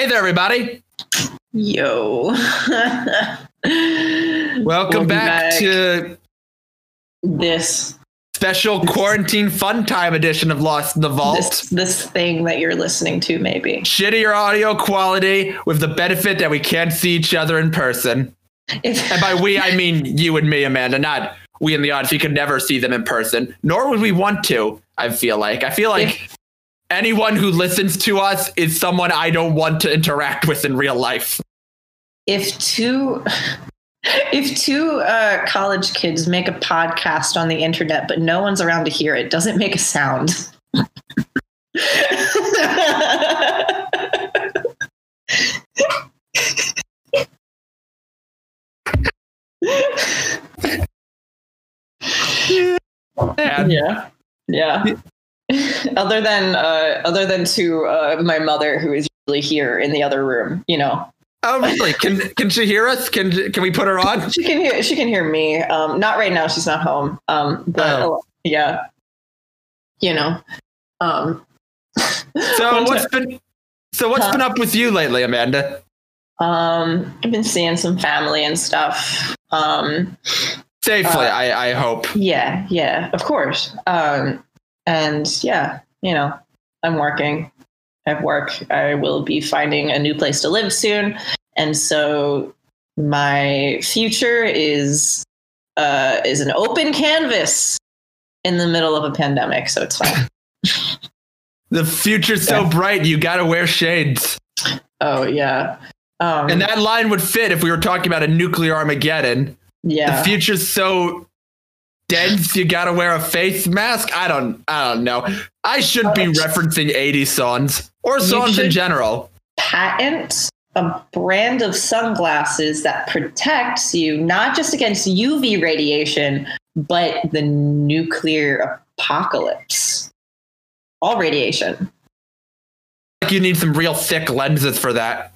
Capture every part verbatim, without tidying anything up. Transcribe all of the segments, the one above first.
Hey there, everybody. Yo. Welcome, Welcome back, back to this special quarantine fun time edition of Lost in the Vault. This, this thing that you're listening to, maybe. Shittier audio quality with the benefit that we can't see each other in person. If- and by we, I mean you and me, Amanda, not we in the audience. We could never see them in person, nor would we want to, I feel like. I feel like if- anyone who listens to us is someone I don't want to interact with in real life. If two... If two uh, college kids make a podcast on the internet, but no one's around to hear it, does it make a sound? Yeah. Yeah. Other than uh, other than to uh, my mother, who is usually here in the other room, you know. Oh, really? Can can she hear us? Can can we put her on? She can hear. She can hear me. Um, not right now. She's not home. Um, but oh. yeah, you know. Um, so what's been so what's huh? been up with you lately, Amanda? Um, I've been seeing some family and stuff. Um, Safely, uh, I I hope. Yeah, yeah, of course. Um, and yeah, you know, I'm working. I have work. I will be finding a new place to live soon. And so my future is uh, is an open canvas in the middle of a pandemic. So it's fine. The future's so yeah. bright. You got to wear shades. Oh, yeah. Um, and that line would fit if we were talking about a nuclear Armageddon. Yeah. The future's so dense. You got to wear a face mask. I don't I don't know. I should be referencing eighties songs. Or songs in general. Patent a brand of sunglasses that protects you not just against U V radiation, but the nuclear apocalypse. All radiation. Like you need some real thick lenses for that.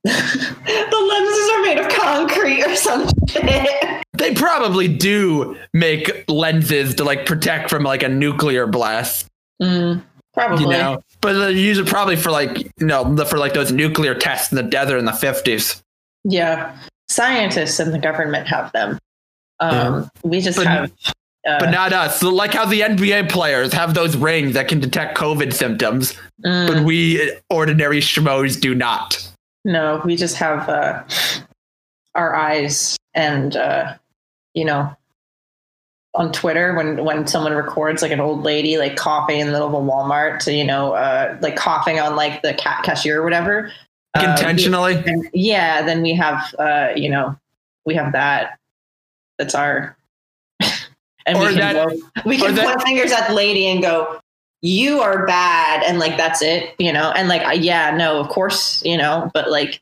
The lenses are made of concrete or something. They probably do make lenses to like protect from like a nuclear blast. Mm. Probably, you know, but they use it probably for like, you know, for like those nuclear tests in the desert in the fifties. Yeah. Scientists and the government have them. Um, yeah. We just but, have. Uh, but not us. So like how the N B A players have those rings that can detect COVID symptoms, mm. but we ordinary schmoes do not. No, we just have uh, our eyes and, uh, you know, on Twitter when, when someone records like an old lady like coughing in the middle of a Walmart to, you know, uh, like coughing on like the ca- cashier or whatever. Like uh, intentionally? We, yeah. Then we have, uh, you know, we have that. That's our. And or we can, that, go, we can point that, fingers at the lady and go, you are bad. And like, that's it, you know, and like, yeah, no, of course, you know, but like.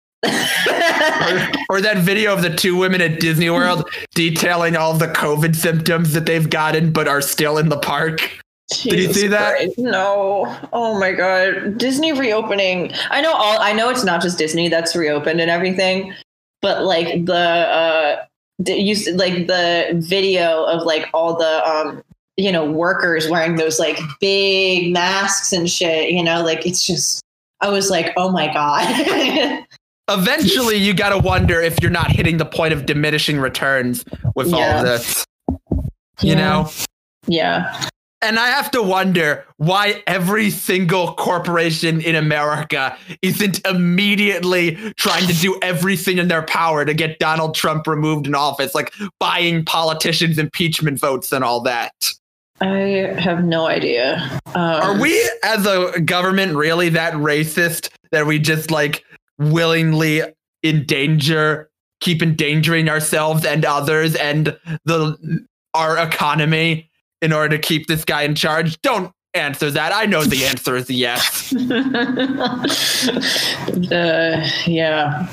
or, or that video of the two women at Disney World detailing all the COVID symptoms that they've gotten but are still in the park. Jesus Did you see that? Christ. No. Oh my God. Disney reopening. I know all I know it's not just Disney that's reopened and everything, but like the uh you like the video of like all the um you know workers wearing those like big masks and shit, you know, like it's just I was like, oh my God. Eventually, you got to wonder if you're not hitting the point of diminishing returns with yeah. all of this, you yeah. know? Yeah. And I have to wonder why every single corporation in America isn't immediately trying to do everything in their power to get Donald Trump removed in office, like buying politicians' impeachment votes and all that. I have no idea. Um, Are we, as a government, really that racist that we just like willingly endanger, keep endangering ourselves and others and the our economy in order to keep this guy in charge? Don't answer that. I know the answer is yes. uh, yeah.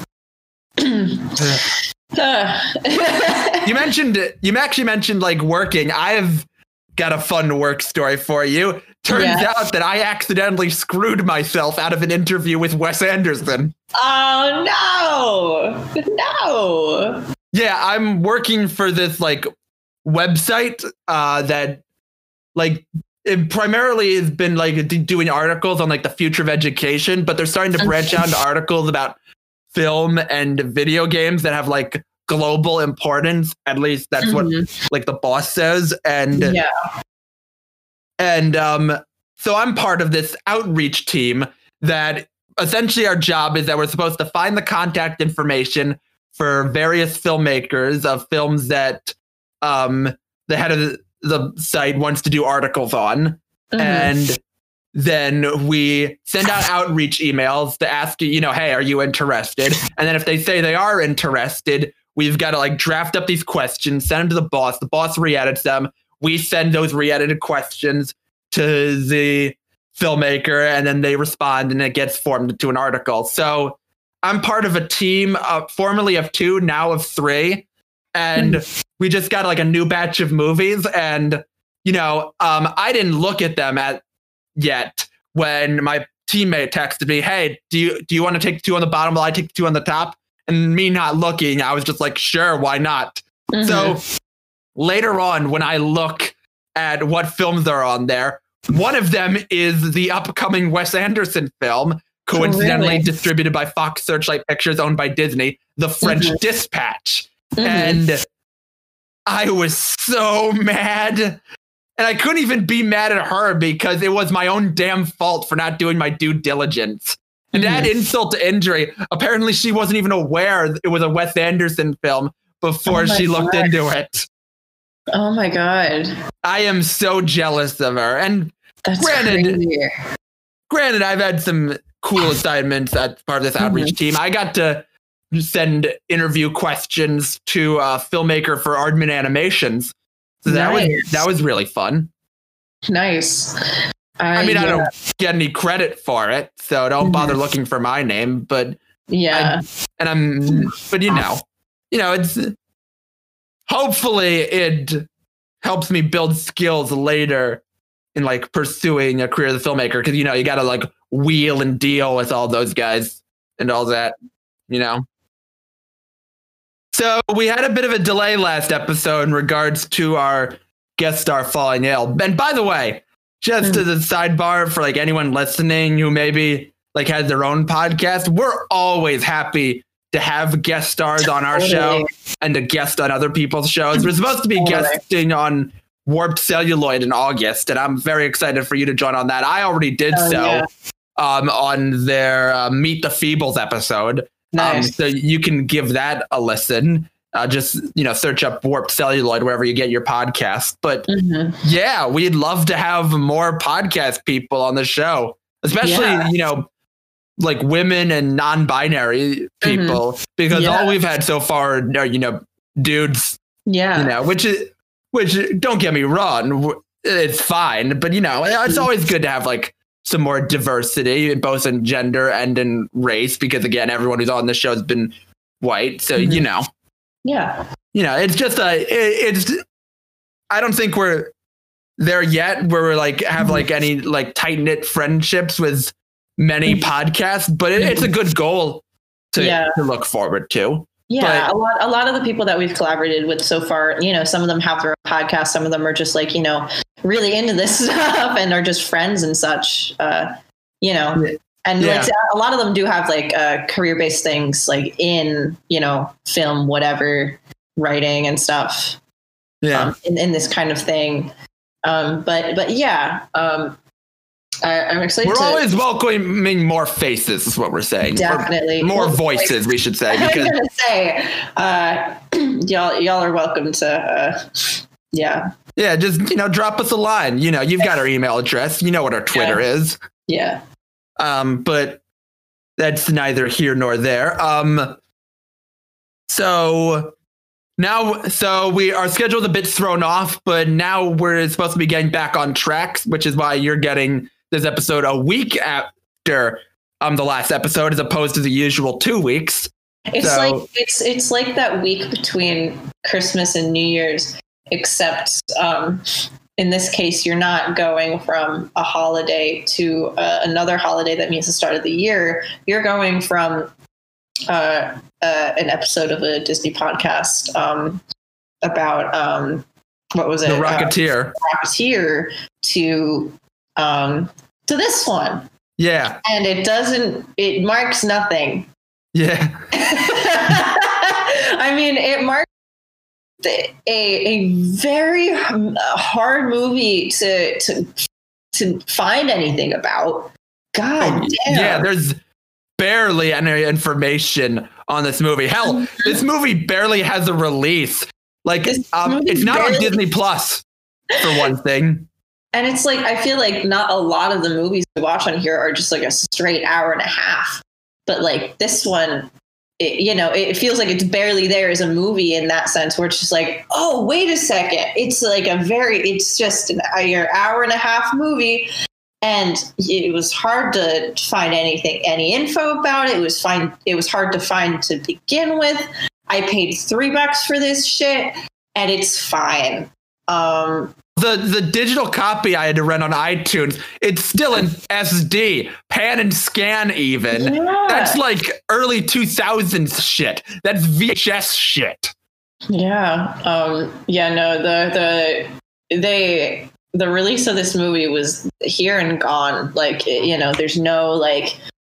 You mentioned you actually mentioned like working. I have got a fun work story for you. Turns yes. out that I accidentally screwed myself out of an interview with Wes Anderson. Oh, no. No. Yeah, I'm working for this like website uh, that like it primarily has been like d- doing articles on like the future of education, but they're starting to branch out into articles about film and video games that have like global importance. At least that's mm-hmm. what like the boss says. And yeah. And um, so I'm part of this outreach team that essentially our job is that we're supposed to find the contact information for various filmmakers of films that um, the head of the, the site wants to do articles on. Mm-hmm. And then we send out outreach emails to ask you, you know, hey, are you interested? And then if they say they are interested, we've got to like draft up these questions, send them to the boss. The boss re-edits them. We send those re-edited questions to the filmmaker, and then they respond, and it gets formed into an article. So I'm part of a team, uh, formerly of two, now of three, and mm. we just got like a new batch of movies. And you know, um, I didn't look at them at yet when my teammate texted me, "Hey, do you do you want to take the two on the bottom while I take the two on the top?" And me not looking, I was just like, "Sure, why not?" Mm-hmm. So later on, when I look at what films are on there, one of them is the upcoming Wes Anderson film, coincidentally oh, really? distributed by Fox Searchlight Pictures, owned by Disney, The French mm-hmm. Dispatch. Mm-hmm. And I was so mad. And I couldn't even be mad at her because it was my own damn fault for not doing my due diligence. And mm-hmm. to add insult to injury, apparently she wasn't even aware it was a Wes Anderson film before oh she looked God. into it. Oh my God. I am so jealous of her. And That's granted, crazy. granted, I've had some cool assignments as part of this outreach mm-hmm. team. I got to send interview questions to a filmmaker for Aardman Animations. So that nice. was that was really fun. Nice. I, I mean, yeah. I don't get any credit for it, so don't mm-hmm. bother looking for my name. But yeah, I, and I'm, but you know, you know, it's hopefully it helps me build skills later in like pursuing a career as a filmmaker, because you know you got to like wheel and deal with all those guys and all that, you know. So we had a bit of a delay last episode in regards to our guest star falling ill. And by the way, just mm. as a sidebar for like anyone listening who maybe like has their own podcast, we're always happy to have guest stars on our show and to guest on other people's shows. We're supposed to be guesting on Warped Celluloid in August, and I'm very excited for you to join on that. I already did oh, so yeah. um, on their uh, Meet the Feebles episode. Nice. Um, so you can give that a listen. Uh, just, you know, search up Warped Celluloid wherever you get your podcast. But mm-hmm. yeah, we'd love to have more podcast people on the show, especially, yeah. you know, like women and non-binary people, mm-hmm. because yeah. all we've had so far are, you know, dudes. Yeah. You know, which is, which don't get me wrong, it's fine. But, you know, it's always good to have like some more diversity, both in gender and in race, because again, everyone who's on the show has been white. So, mm-hmm. you know, yeah, you know, it's just a, it, it's, I don't think we're there yet where we're like, have like any like tight knit friendships with many podcasts, but it, it's a good goal to, yeah. to look forward to. Yeah, but, a lot, a lot of the people that we've collaborated with so far, you know, some of them have their own podcast. Some of them are just like, you know, really into this stuff and are just friends and such, uh, you know, and yeah. like, a lot of them do have like uh, career-based things like in, you know, film, whatever, writing and stuff. Yeah. Um, in, in this kind of thing. Um, but, but yeah, um, I, I'm excited. We're to, always welcoming more faces, is what we're saying. Definitely, or more well, voices, like, we should say. Because I was gonna say, uh, y'all, y'all are welcome to, uh, yeah, yeah. Just you know, drop us a line. You know, you've got our email address. You know what our Twitter yeah. is. Yeah. Um, but that's neither here nor there. Um, so. Now, so we our schedule's a bit thrown off, but now we're supposed to be getting back on track, which is why you're getting this episode a week after um the last episode, as opposed to the usual two weeks. It's so, like it's it's like that week between Christmas and New Year's, except um, in this case, you're not going from a holiday to uh, another holiday that means the start of the year. You're going from uh, uh, an episode of a Disney podcast um, about um, what was it? The Rocketeer. Uh, Rocketeer to um, to this one. Yeah. And it doesn't, it marks nothing. Yeah. I mean, it marks a, a very hard movie to, to, to find anything about. God damn. Yeah, there's barely any information on this movie. Hell, mm-hmm. this movie barely has a release. Like, um, it's not barely- on Disney Plus, for one thing. And it's like, I feel like not a lot of the movies we watch on here are just like a straight hour and a half. But like this one, it, you know, it feels like it's barely there as a movie in that sense, where it's just like, oh, wait a second. It's like a very, it's just an hour and a half movie. And it was hard to find anything, any info about it. It was fine. It was hard to find to begin with. I paid three bucks for this shit and it's fine. Um, The the digital copy I had to rent on iTunes, it's still in S D, pan and scan even. Yeah. That's like early two thousands shit. That's V H S shit. Yeah. Um, yeah, no, the the they the release of this movie was here and gone. Like, you know, there's no like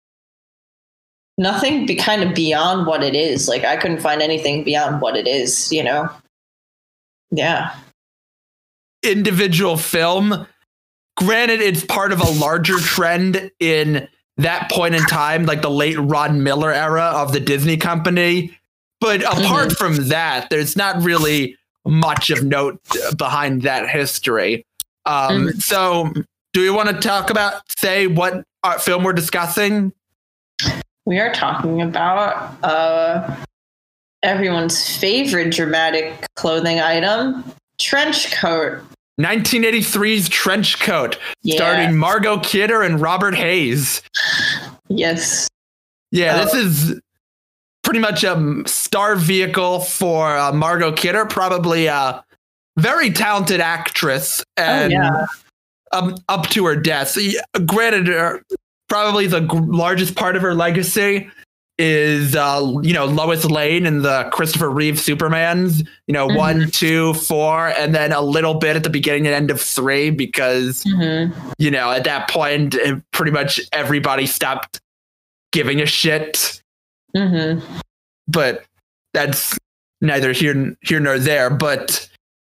nothing be kind of beyond what it is. Like I couldn't find anything beyond what it is, you know. Yeah. Individual film. Granted, it's part of a larger trend in that point in time, like the late Ron Miller era of the Disney company. But apart mm-hmm. from that, there's not really much of note behind that history. Um, mm-hmm. So do we want to talk about, say, what art film we're discussing? We are talking about uh, everyone's favorite dramatic clothing item, trench coat. nineteen eighty-three's Trench Coat, yeah. starring Margot Kidder and Robert Hayes. Yes. Yeah, oh. This is pretty much a star vehicle for uh, Margot Kidder, probably a very talented actress, and oh, yeah. um, up to her death. Granted, uh, probably the g- largest part of her legacy is, uh, you know, Lois Lane in the Christopher Reeve Supermans, you know, mm-hmm. one, two, four, and then a little bit at the beginning and end of three, because, mm-hmm. you know, at that point, it, pretty much everybody stopped giving a shit. Mm-hmm. But that's neither here, here nor there. But,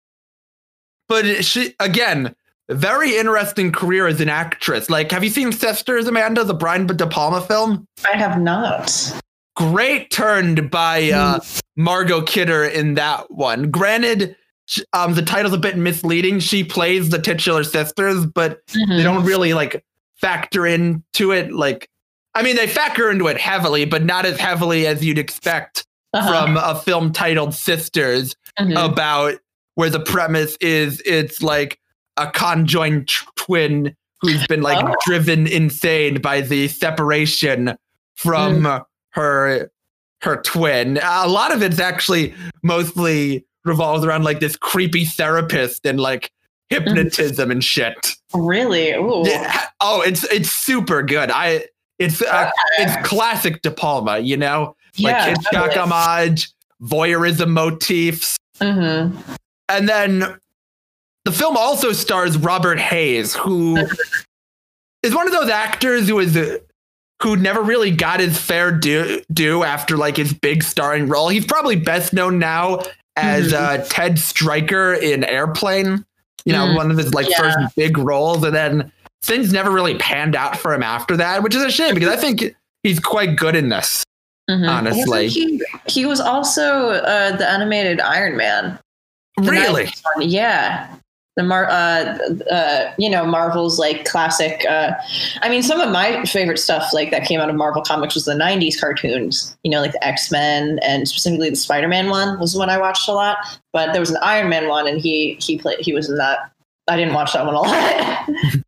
but she, again, very interesting career as an actress. Like, have you seen Sisters, Amanda, the Brian De Palma film? I have not. Great turn by uh, Margot Kidder in that one. Granted, um, the title's a bit misleading. She plays the titular sisters, but mm-hmm. they don't really like factor into it. Like, I mean, they factor into it heavily, but not as heavily as you'd expect uh-huh. from a film titled Sisters, mm-hmm. about where the premise is it's like a conjoined t- twin who's been like oh. driven insane by the separation from mm. her her twin. A lot of it's actually mostly revolves around like this creepy therapist and like hypnotism mm. and shit. Really? Ooh. Yeah. Oh, it's it's super good. I it's uh, it's classic De Palma, you know, like yeah, Hitchcock homage, voyeurism motifs, mm-hmm. and then. The film also stars Robert Hayes, who is one of those actors who is who never really got his fair due, due after like his big starring role. He's probably best known now as mm-hmm. uh, Ted Stryker in Airplane. You know, mm, one of his like yeah. first big roles, and then things never really panned out for him after that, which is a shame because I think he's quite good in this. Mm-hmm. Honestly, he, he was also uh, the animated Iron Man. Really? Yeah. The Mar, uh, uh, you know, Marvel's like classic. Uh, I mean, some of my favorite stuff like that came out of Marvel Comics was the nineties cartoons. You know, like the X-Men and specifically the Spider-Man one was the one I watched a lot. But there was an Iron Man one, and he he played. He was in that. I didn't watch that one a lot.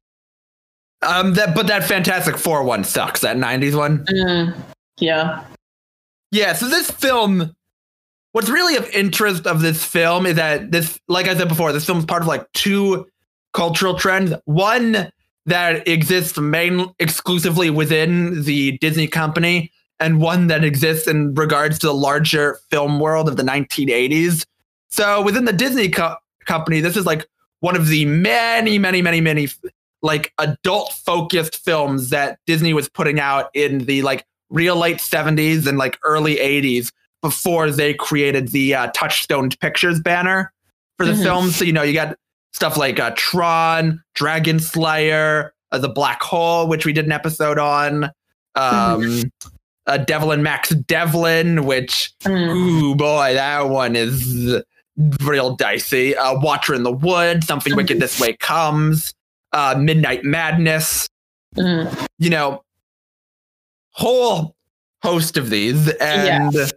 um, that but that Fantastic Four one sucks. That nineties one. Mm, yeah. Yeah. So this film. What's really of interest of this film is that this, like I said before, this film is part of like two cultural trends. One that exists main exclusively within the Disney company, and one that exists in regards to the larger film world of the nineteen eighties. So within the Disney co- company, this is like one of the many, many, many, many like adult focused films that Disney was putting out in the like real late seventies and like early eighties before they created the uh, Touchstone Pictures banner for the mm-hmm. film. So, you know, you got stuff like uh, Tron, Dragon Slayer, uh, The Black Hole, which we did an episode on, um, mm-hmm. uh, Devil and Max Devlin, which, mm. ooh, boy, that one is real dicey. Uh, Watcher in the Wood, Something mm-hmm. Wicked This Way Comes, uh, Midnight Madness, mm-hmm. you know, whole host of these. And yeah.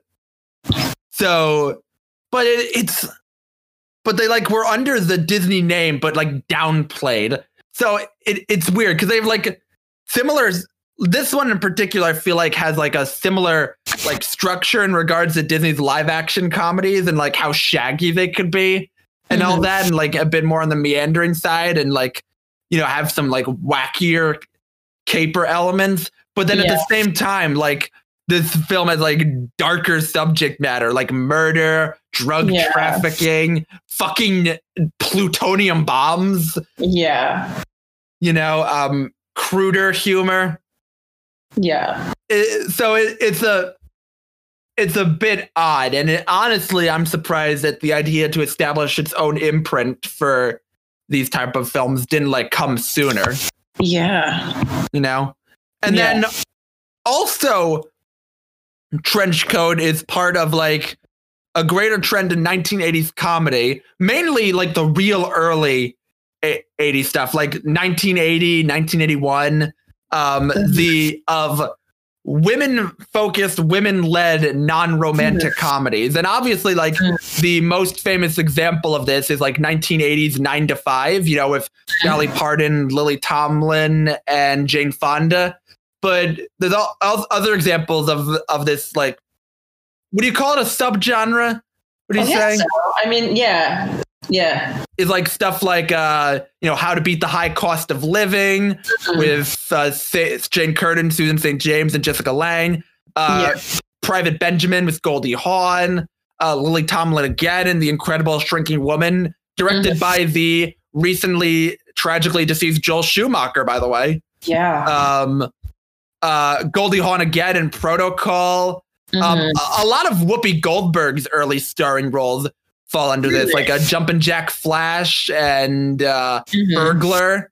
so, but it, it's, but they like were under the Disney name, but like downplayed. So it, it's weird because they have like similar, this one in particular, I feel like has like a similar like structure in regards to Disney's live action comedies and like how shaggy they could be and mm-hmm. all that. And like a bit more on the meandering side and like, you know, have some like wackier caper elements. But then yeah. at the same time, like this film has like darker subject matter, like murder, drug yeah. trafficking, fucking plutonium bombs. Yeah. You know, um, cruder humor. Yeah. It, so it, it's a it's a bit odd. And it, honestly, I'm surprised that the idea to establish its own imprint for these type of films didn't like come sooner. Yeah. You know? And yeah. then also Trenchcoat is part of like a greater trend in nineteen eighties comedy, mainly like the real early eighties stuff, like nineteen eighty, nineteen eighty-one, um, the of women-focused, women-led, non-romantic mm-hmm. comedies. And obviously, like mm-hmm. the most famous example of this is like nineteen eighties Nine to Five, you know, with Dolly Parton, Lily Tomlin, and Jane Fonda. But there's all, all other examples of of this, like, what do you call it, a subgenre? What do you say? So. I mean, yeah, yeah. It's like stuff like, uh, you know, How to Beat the High Cost of Living mm-hmm. with uh, Jane Curtin, Susan Saint James, and Jessica Lange. Uh, yeah. Private Benjamin with Goldie Hawn. Uh, Lily Tomlin again in The Incredible Shrinking Woman, directed mm-hmm. by the recently tragically deceased Joel Schumacher, by the way. Yeah. Um, uh, Goldie Hawn again in Protocol. Mm-hmm. Um, a, a lot of Whoopi Goldberg's early starring roles fall under really? this, like a Jumpin' Jack Flash and uh, mm-hmm. Burglar,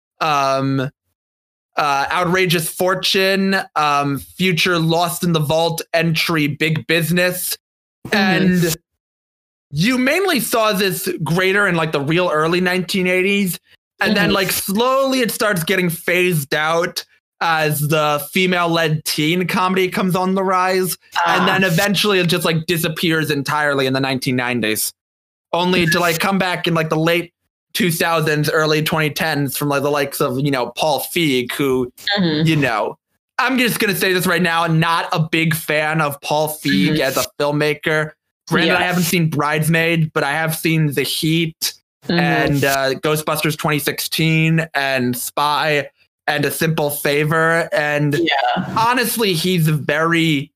um, uh, Outrageous Fortune, um, Future Lost in the Vault entry, Big Business. Mm-hmm. And you mainly saw this greater in like the real early nineteen eighties. And mm-hmm. then like slowly it starts getting phased out as the female-led teen comedy comes on the rise. Ah. And then eventually it just like disappears entirely in the nineteen nineties. Only to like come back in like the late two thousands, early twenty tens from like the likes of, you know, Paul Feig, who, mm-hmm. you know, I'm just going to say this right now, not a big fan of Paul Feig mm-hmm. as a filmmaker. Granted, yeah. I haven't seen Bridesmaid, but I have seen The Heat mm-hmm. and uh, Ghostbusters twenty sixteen and Spy and A Simple Favor. And yeah. honestly, he's very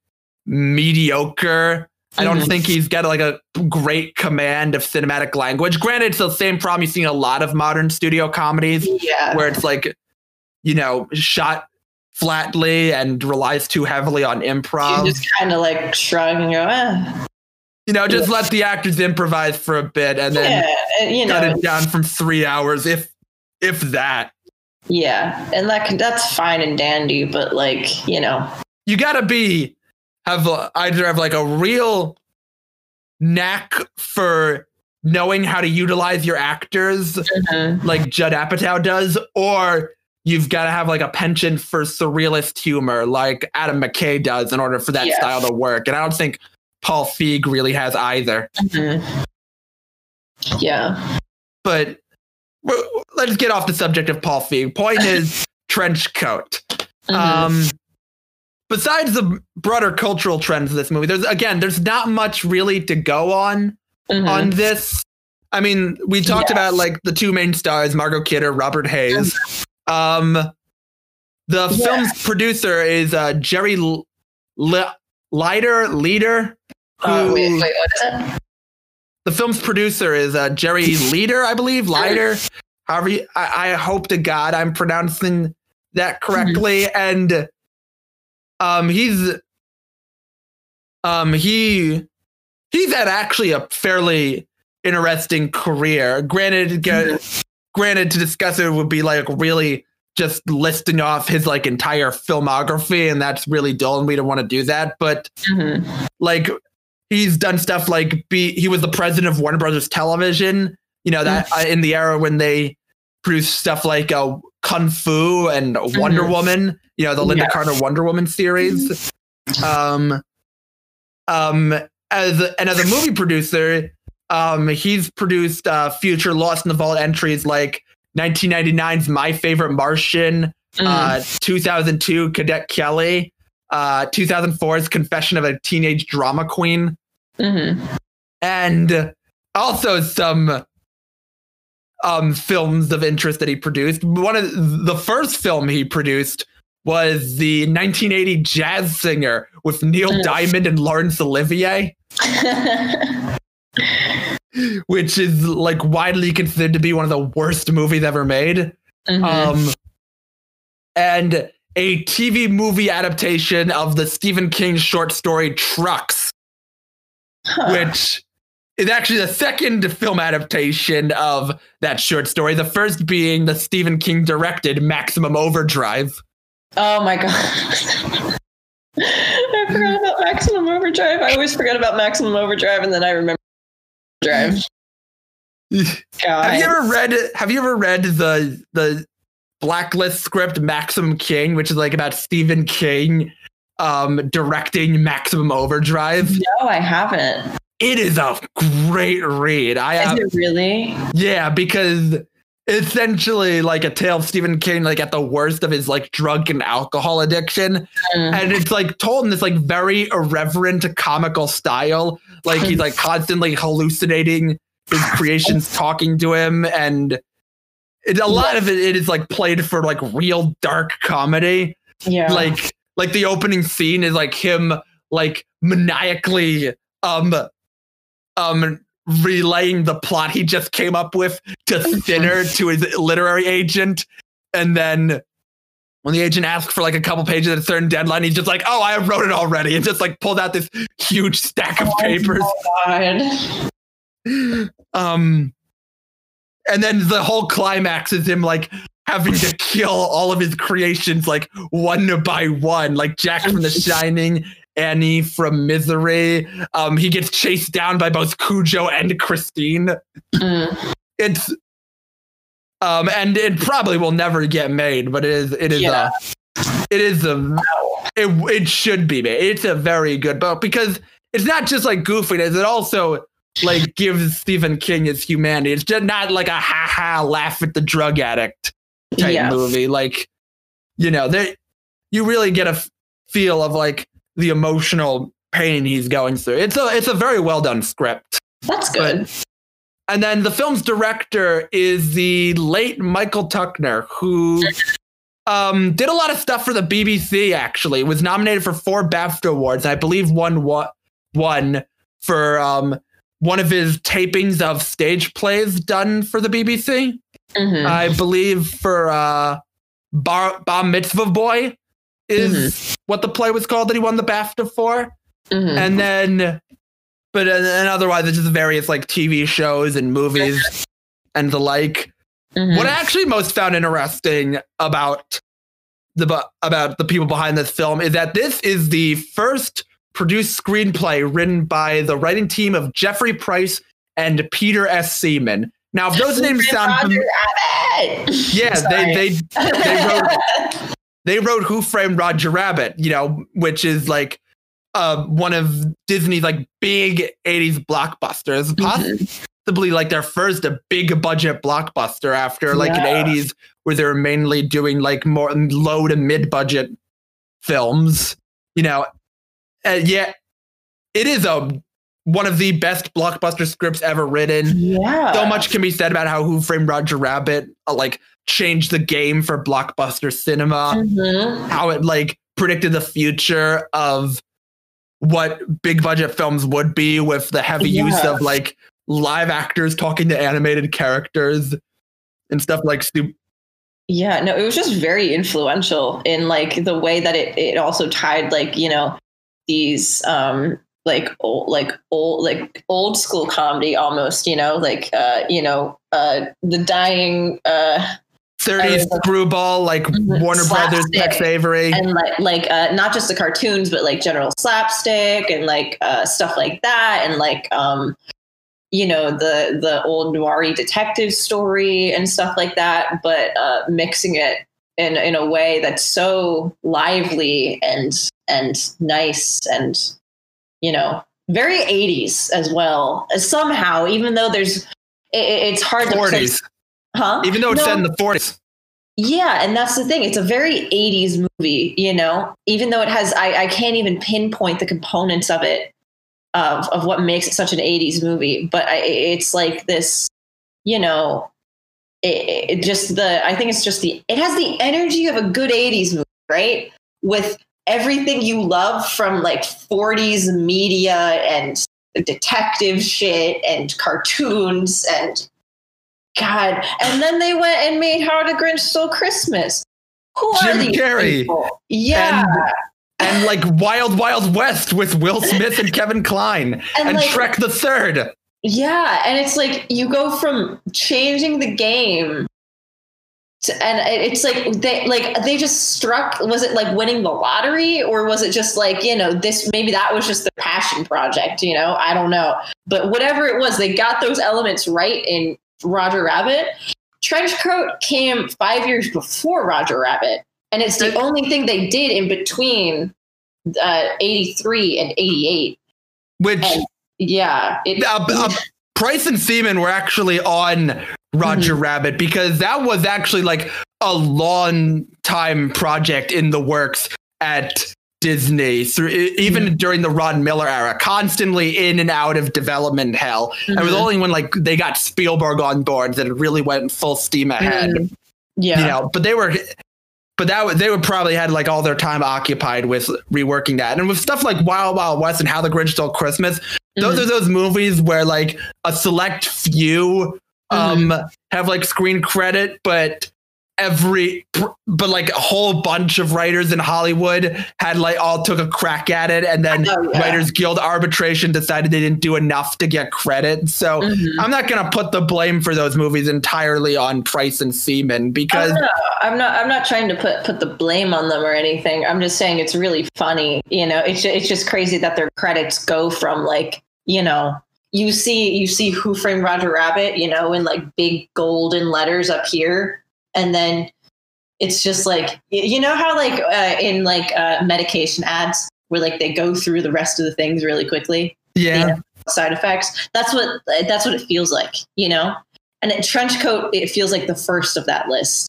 mediocre. I don't mm-hmm. think he's got like a great command of cinematic language. Granted, it's the same problem you see in a lot of modern studio comedies yeah. where it's like, you know, shot flatly and relies too heavily on improv. You just kind of like shrug and go, eh. You know, just yeah. let the actors improvise for a bit and then yeah, and, you cut know, it down from three hours, if if that. Yeah, and that that's fine and dandy, but like, you know, you gotta be have a, either have like a real knack for knowing how to utilize your actors, mm-hmm. like Judd Apatow does, or you've got to have like a penchant for surrealist humor, like Adam McKay does, in order for that yeah. style to work. And I don't think Paul Feig really has either. Mm-hmm. Yeah, but. Let's get off the subject of Paul Feig. Point is Trenchcoat. Mm-hmm. Um, besides the broader cultural trends of this movie, there's again, there's not much really to go on mm-hmm. on this. I mean, we talked yeah. about like the two main stars, Margot Kidder, Robert Hayes. Um, the yeah. film's producer is uh, Jerry L- L- Leiter. Leader. Uh, wait, wait, what is it? the film's producer is uh, Jerry Leader, I believe. Leader. However, you, I, I hope to God I'm pronouncing that correctly. Mm-hmm. And um, he's um he he's had actually a fairly interesting career. Granted, mm-hmm. granted, to discuss it would be like really just listing off his like entire filmography, and that's really dull, and we don't want to do that. But mm-hmm. like he's done stuff like be he was the president of Warner Brothers Television. You know that mm-hmm. uh, in the era when they produced stuff like uh, Kung Fu and Wonder mm-hmm. Woman. You know the Linda yeah. Carter Wonder Woman series. Um, um, as and as a movie producer, um, he's produced uh, future Lost in the Vault entries like nineteen ninety-nine's My Favorite Martian, mm. uh, two thousand two Cadet Kelly, uh, two thousand four's Confession of a Teenage Drama Queen, mm-hmm. and also some um, films of interest that he produced. One of the first film he produced was the nineteen eighty Jazz Singer with Neil mm. Diamond and Laurence Olivier. Which is like widely considered to be one of the worst movies ever made. Mm-hmm. Um, and a T V movie adaptation of the Stephen King short story Trucks, huh. which is actually the second film adaptation of that short story. The first being the Stephen King directed Maximum Overdrive. Oh my God. I forgot about Maximum Overdrive. I always forget about Maximum Overdrive, and then I remember Drive. Have you ever read have you ever read the the Blacklist script Maximum King, which is like about Stephen King um directing Maximum Overdrive? No, I haven't. It is a great read. I Is have, it really? Yeah, because essentially like a tale of Stephen King like at the worst of his like drug and alcohol addiction. Mm. And it's like told in this like very irreverent comical style. Like he's like constantly hallucinating his creations talking to him, and it, a lot of it, it is like played for like real dark comedy. Yeah. Like like the opening scene is like him like maniacally um um relaying the plot he just came up with to Thinner to his literary agent, and then when the agent asks for like a couple pages at a certain deadline, he's just like, "Oh, I wrote it already," and just like pulled out this huge stack of oh papers. God. Um, and then the whole climax is him like having to kill all of his creations like one by one, like Jack from The Shining, Annie from Misery. Um, he gets chased down by both Cujo and Christine. Mm. It's um, and it probably will never get made, but it is it is yeah. a it is a it it should be made. It's a very good book because it's not just like goofiness; it also like gives Stephen King his humanity. It's just not like a ha ha laugh at the drug addict type yeah. movie. Like, you know, there you really get a f- feel of like the emotional pain he's going through. It's a it's a very well done script. That's good. But, and then the film's director is the late Michael Tuckner, who um, did a lot of stuff for the B B C. Actually, was nominated for four BAFTA awards. I believe won one one for um, one of his tapings of stage plays done for the B B C. Mm-hmm. I believe for uh, Bar, Bar Mitzvah Boy is mm-hmm. what the play was called that he won the BAFTA for. Mm-hmm. And then, but and otherwise it's just various like T V shows and movies and the like. Mm-hmm. What I actually most found interesting about the about the people behind this film is that this is the first produced screenplay written by the writing team of Jeffrey Price and Peter S. Seaman. Now, if those names sound Roger Rabbit. Yeah, they they they wrote they wrote Who Framed Roger Rabbit, you know, which is like uh, one of Disney's like big eighties blockbusters, mm-hmm. possibly like their first a big budget blockbuster after like yeah. an eighties where they were mainly doing like more low to mid budget films, you know. Uh, yeah, it is a one of the best blockbuster scripts ever written. Yeah. So much can be said about how Who Framed Roger Rabbit uh, like changed the game for blockbuster cinema. Mm-hmm. How it like predicted the future of what big budget films would be with the heavy yeah. use of like live actors talking to animated characters and stuff like stupid. Yeah, no, it was just very influential in like the way that it, it also tied like, you know, these um like old like old like old school comedy almost, you know, like uh, you know, uh the dying uh thirties uh, screwball, like mm-hmm. Warner Brothers, Tex Avery. And like like uh not just the cartoons, but like general slapstick and like uh stuff like that, and like um you know, the the old noir detective story and stuff like that, but uh, mixing it in in a way that's so lively and and nice and, you know, very eighties as well. Somehow, even though there's, it, it's hard forties. to, huh? Even though it's no. set in the forties. Yeah, and that's the thing. It's a very eighties movie, you know, even though it has, I, I can't even pinpoint the components of it. Of, of what makes it such an eighties movie, but I, it's like this, you know, it, it just the I think it's just the it has the energy of a good eighties movie, right? With everything you love from like forties media and detective shit and cartoons and God, and then they went and made How the Grinch Stole Christmas. Who Jim are these Carrey? People? Yeah. And- And like Wild Wild West with Will Smith and Kevin Kline and, and like, Shrek the Third. Yeah, and it's like you go from changing the game to, and it's like they like they just struck. Was it like winning the lottery, or was it just like, you know, this? Maybe that was just the passion project. You know, I don't know. But whatever it was, they got those elements right in Roger Rabbit. Trenchcoat came five years before Roger Rabbit. And it's the only thing they did in between uh, eighty-three and eighty-eight. Which, and, yeah. It, uh, uh, Price and Seaman were actually on Roger mm-hmm. Rabbit, because that was actually like a long time project in the works at Disney, through even mm-hmm. during the Ron Miller era, constantly in and out of development hell. Mm-hmm. It was only when like they got Spielberg on board that it really went full steam ahead. Mm-hmm. Yeah. You know, but they were... But that would, they would probably had like all their time occupied with reworking that. And with stuff like Wild Wild West and How the Grinch Stole Christmas, those mm-hmm. are those movies where like a select few um, mm-hmm. have like screen credit, but every but like a whole bunch of writers in Hollywood had like all took a crack at it, and then oh, yeah. Writers Guild arbitration decided they didn't do enough to get credit. So mm-hmm. I'm not gonna put the blame for those movies entirely on Price and Seaman, because oh, no. I'm not I'm not trying to put put the blame on them or anything. I'm just saying it's really funny. You know, it's it's just crazy that their credits go from like, you know, you see you see Who Framed Roger Rabbit, you know, in like big golden letters up here. And then it's just like, you know how like uh, in like uh, medication ads where like they go through the rest of the things really quickly. Yeah. You know, side effects. That's what that's what it feels like, you know. And at Trenchcoat, it feels like the first of that list.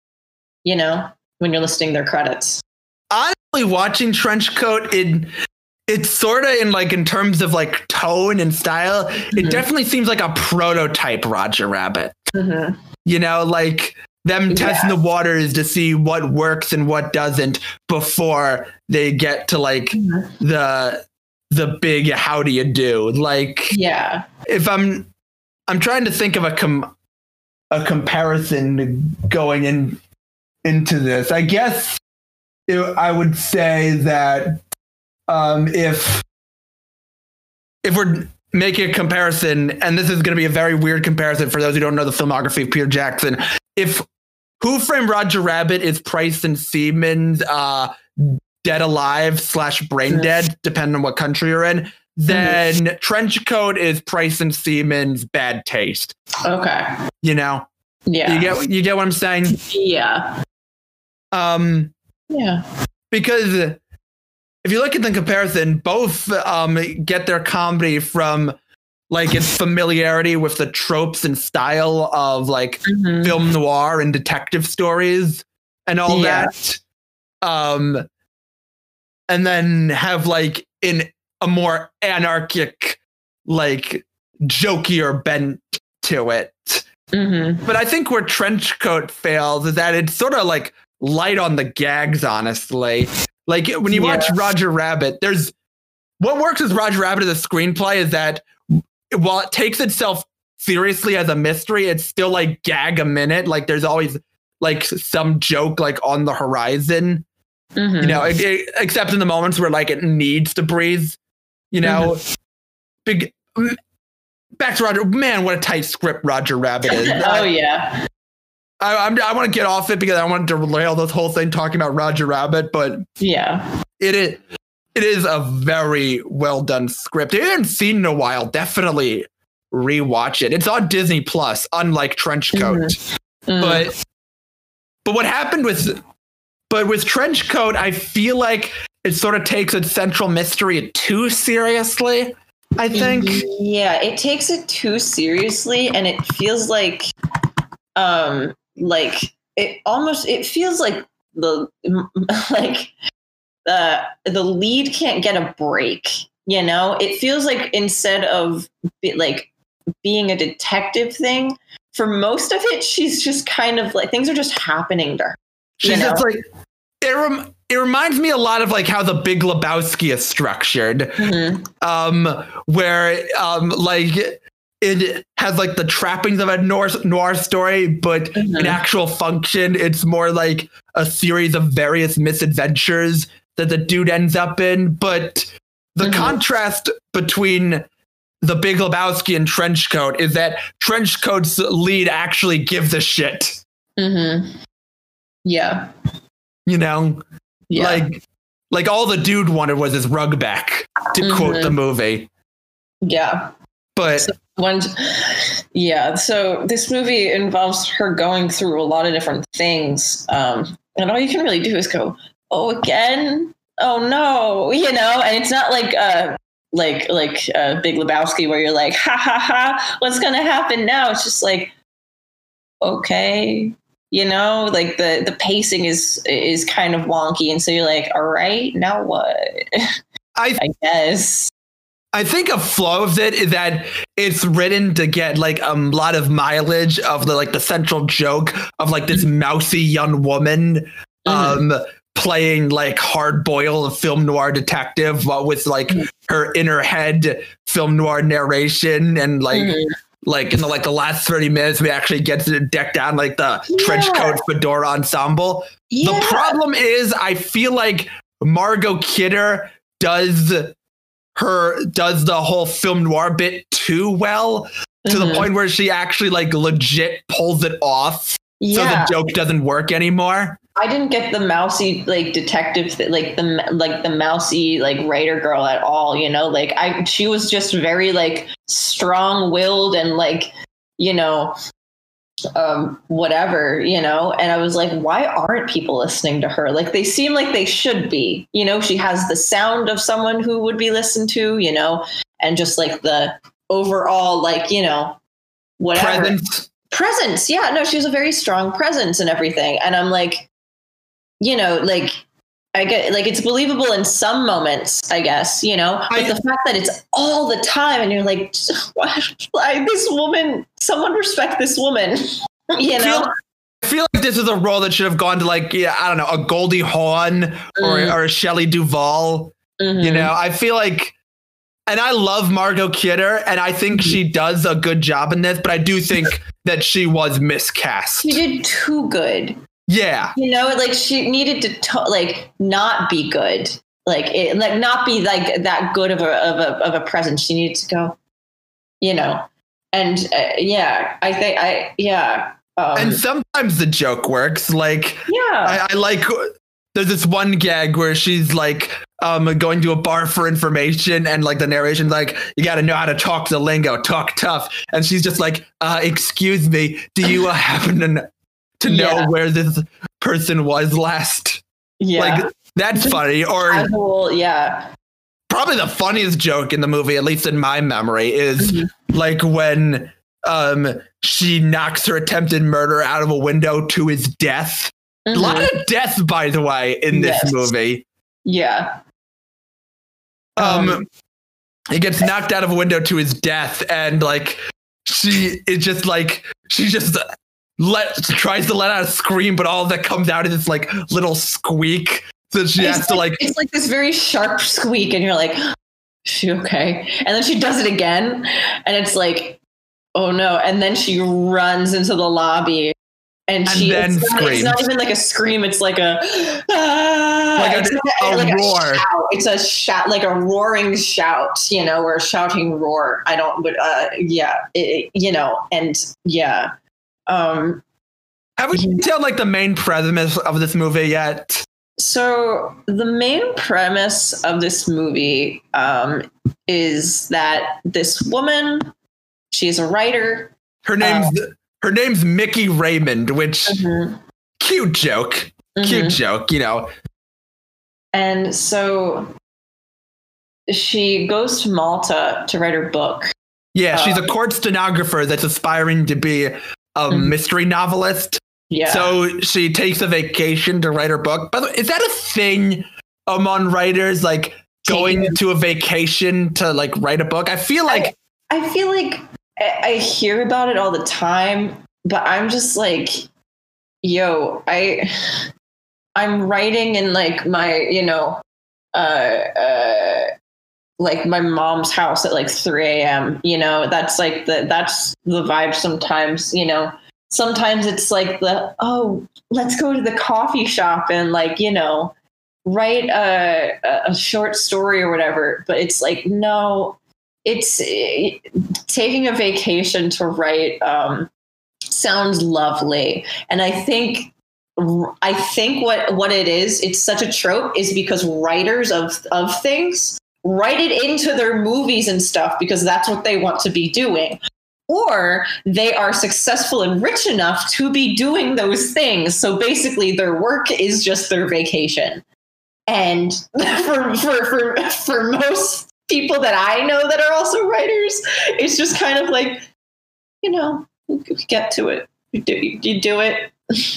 You know, when you're listing their credits. Honestly, watching Trenchcoat, it it's sort of in like in terms of like tone and style, mm-hmm. it definitely seems like a prototype Roger Rabbit. Mm-hmm. You know, like. Them testing yeah. the waters to see what works and what doesn't before they get to like mm-hmm. the the big how do you do, like yeah if I'm I'm trying to think of a com a comparison going in into this. I guess it, I would say that um if if we're making a comparison, and this is going to be a very weird comparison for those who don't know the filmography of Peter Jackson, if Who Framed Roger Rabbit is Price and Seaman's uh, Dead Alive slash Brain Dead, depending on what country you're in, then mm-hmm. Trenchcoat is Price and Seaman's Bad Taste. Okay. You know? Yeah. You get you get what I'm saying? Yeah. Um. Yeah. Because if you look at the comparison, both um get their comedy from like its familiarity with the tropes and style of like mm-hmm. film noir and detective stories and all yeah. that. Um, and then have like in a more anarchic, like jokier bent to it. Mm-hmm. But I think where Trenchcoat fails is that it's sort of like light on the gags, honestly. Like when you yeah. watch Roger Rabbit, there's what works with Roger Rabbit as a screenplay is that while it takes itself seriously as a mystery, it's still like gag a minute. Like there's always like some joke like on the horizon, mm-hmm. you know, it, it, except in the moments where like it needs to breathe, you know. Mm-hmm. Big back to Roger. Man, what a tight script Roger Rabbit is. Oh yeah. I I'm, I want to get off it because I want to derail this whole thing talking about Roger Rabbit, but yeah, it is it is a very well done script. If you haven't seen it in a while, definitely rewatch it. It's on Disney Plus, unlike Trenchcoat. Mm-hmm. Mm. But but what happened with but with Trenchcoat, I feel like it sort of takes its central mystery too seriously. I think. Yeah, it takes it too seriously, and it feels like, um, like it almost it feels like the like the the lead can't get a break. You know, it feels like instead of like being a detective thing, for most of it, she's just kind of like things are just happening to her. She's know? just like it. Rem- It reminds me a lot of like how The Big Lebowski is structured, mm-hmm. um, where um, like it has like the trappings of a noir, noir story, but mm-hmm. in actual function, it's more like a series of various misadventures that the dude ends up in. But the mm-hmm. contrast between The Big Lebowski and Trenchcoat is that Trenchcoat's lead actually gives a shit. Mm-hmm. Yeah. You know? Yeah. Like, like all the dude wanted was his rug back, to mm-hmm. quote the movie. Yeah. But so one, yeah. So this movie involves her going through a lot of different things. Um, and all you can really do is go, oh, again? Oh, no. You know, and it's not like, uh, like, like uh, Big Lebowski where you're like, ha, ha, ha, what's going to happen now? It's just like, okay. You know, like the, the pacing is is kind of wonky. And so you're like, all right, now what? I, I guess. I think a flaw of it is that it's written to get like a lot of mileage of the like the central joke of like this mousy young woman mm-hmm. um, playing like hard boiled film noir detective with like mm-hmm. her in her head film noir narration and like mm-hmm. like in the like the last thirty minutes, we actually get to deck down like the yeah. trench coat fedora ensemble. Yeah. The problem is, I feel like Margot Kidder does her does the whole film noir bit too well to mm-hmm. the point where she actually like legit pulls it off. Yeah. So the joke doesn't work anymore. I didn't get the mousy like detective th- like the like the mousy like writer girl at all, you know, like I she was just very like strong-willed and like, you know, um whatever, you know, and I was like, why aren't people listening to her? Like they seem like they should be, you know, she has the sound of someone who would be listened to, you know, and just like the overall like, you know, whatever presence. Presence. Yeah, no, she has a very strong presence and everything. And I'm like, you know, like I get like it's believable in some moments, I guess, you know, but I, the fact that it's all the time and you're like, why, why this woman, someone respect this woman, you know? Feel, I feel like this is a role that should have gone to like, yeah, I don't know, a Goldie Hawn or, mm. or a Shelley Duvall, mm-hmm. you know, I feel like, and I love Margot Kidder and I think mm-hmm. she does a good job in this, but I do think that she was miscast. She did too good. Yeah. You know, like she needed to to like not be good. Like it, like not be like that good of a of a of a presence. She needed to go, you know. And uh, yeah, I think I yeah. Um, and sometimes the joke works. Like yeah. I, I like there's this one gag where she's like um going to a bar for information and like the narration's like, you got to know how to talk the lingo, talk tough. And she's just like, uh, excuse me, do you uh, happen to know to know yeah. where this person was last? Yeah. Like, that's funny. Or Casual, yeah. Probably the funniest joke in the movie, at least in my memory, is mm-hmm. like when um, she knocks her attempted murder out of a window to his death. Mm-hmm. A lot of death, by the way, in this yes. movie. Yeah. Um, um, he gets knocked out of a window to his death, and like she is just like she just let tries to let out a scream, but all that comes out is this like little squeak. So she it's has to like it's like this very sharp squeak, and you're like, she okay? And then she does it again, and it's like, oh no! And then she runs into the lobby, and, and she then it's not, it's not even like a scream; it's like a ah, like a, it's a, a like roar. A shout. It's a shout, like a roaring shout, you know, or a shouting roar. I don't, but uh, yeah, it, you know, and yeah. Um, Have we told like the main premise of this movie yet? So the main premise of this movie um, is that this woman, she's a writer. Her name's um, her name's Mickey Raymond, which mm-hmm. cute joke, mm-hmm. cute joke, you know. And so she goes to Malta to write her book. Yeah, she's um, a court stenographer that's aspiring to be a mm-hmm. mystery novelist. Yeah. So she takes a vacation to write her book. By the way, is that a thing among writers, like going Taking to a vacation to like write a book? I feel like I, I feel like I hear about it all the time, but I'm just like, yo, I I'm writing in like my, you know, uh, uh, like my mom's house at like three a.m. You know, that's like the that's the vibe sometimes, you know. Sometimes it's like the, oh, let's go to the coffee shop and like, you know, write a, a short story or whatever. But it's like, no, it's it, taking a vacation to write um, sounds lovely. And I think I think what, what it is, it's such a trope is because writers of, of things write it into their movies and stuff because that's what they want to be doing. Or they are successful and rich enough to be doing those things. So basically their work is just their vacation. And for, for, for, for most people that I know that are also writers, it's just kind of like, you know, get to it. You do, you do it.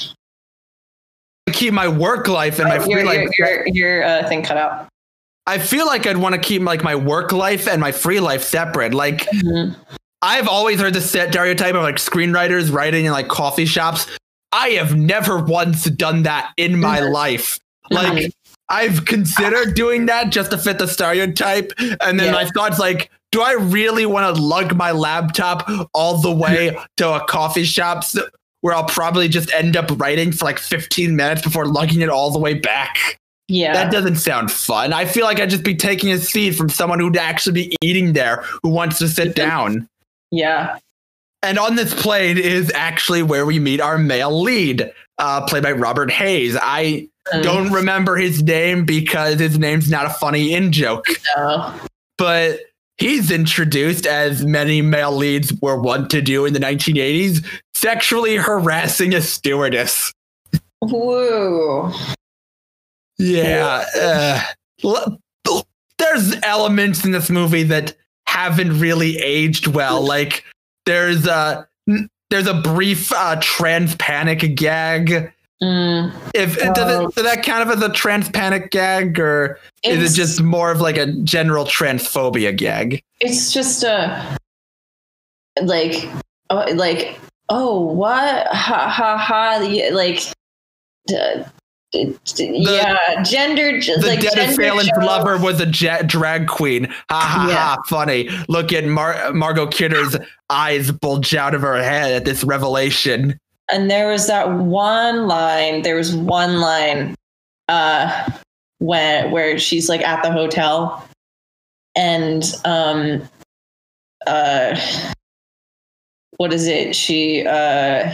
Keep my work life and my free your, life. Your, your, your uh, thing cut out. I feel like I'd want to keep like my work life and my free life separate. Like, mm-hmm. I've always heard the stereotype of like screenwriters writing in like coffee shops. I have never once done that in my mm-hmm. life. Like mm-hmm. I've considered doing that just to fit the stereotype. And then yeah. my thoughts like, do I really want to lug my laptop all the way to a coffee shop where I'll probably just end up writing for like fifteen minutes before lugging it all the way back? Yeah. That doesn't sound fun. I feel like I'd just be taking a seat from someone who'd actually be eating there who wants to sit down. Yeah. And on this plane is actually where we meet our male lead, uh, played by Robert Hayes. I mm. don't remember his name because his name's not a funny in-joke. No. But he's introduced, as many male leads were wont to do in the nineteen eighties, sexually harassing a stewardess. Whoa. Yeah. Uh, there's elements in this movie that haven't really aged well. Like there's a there's a brief uh, trans panic gag. Mm. If uh, does, it, does that count as a trans panic gag, or is it just more of like a general transphobia gag? It's just a like uh, like oh what ha ha ha like. Uh, The, yeah, gender. The like Dennis Phelan's lover was a ja- drag queen. Ha ha yeah. ha! Funny. Look at Mar- Margot Kidder's eyes bulge out of her head at this revelation. And there was that one line. There was one line, uh, when where she's like at the hotel, and um, uh, what is it? She uh.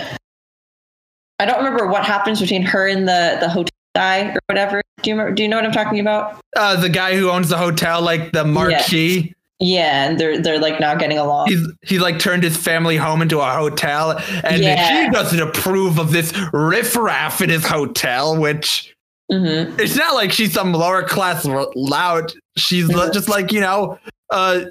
I don't remember what happens between her and the, the hotel guy or whatever. Do you remember, do you know what I'm talking about? Uh, the guy who owns the hotel, like the marquee. Yeah, yeah and they're they're like not getting along. He's he like turned his family home into a hotel, and yeah. he doesn't approve of this riffraff in his hotel. Which mm-hmm. it's not like she's some lower class lout. She's mm-hmm. just like you know, uh,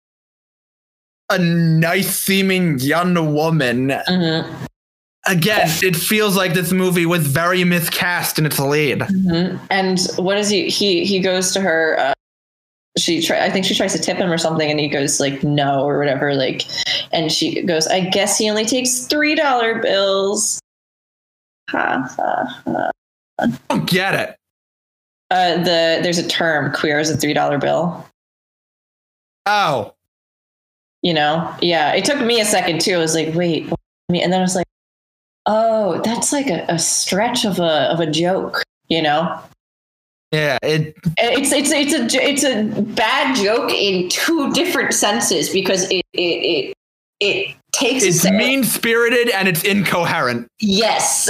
a nice seeming young woman. Mm-hmm. Again, it feels like this movie was very miscast in its lead. Mm-hmm. And what is he? He he goes to her. Uh, she try. I think she tries to tip him or something, and he goes like no or whatever. Like, and she goes, I guess he only takes three dollar bills. Ha ha ha. I don't get it. Uh, the there's a term, queer as a three dollar bill. Oh. You know? Yeah. It took me a second too. I was like, wait, what? And then I was like, oh, that's like a, a stretch of a of a joke, you know? Yeah, it it's it's it's a it's a bad joke in two different senses because it it it, it takes it's mean spirited and it's incoherent. Yes.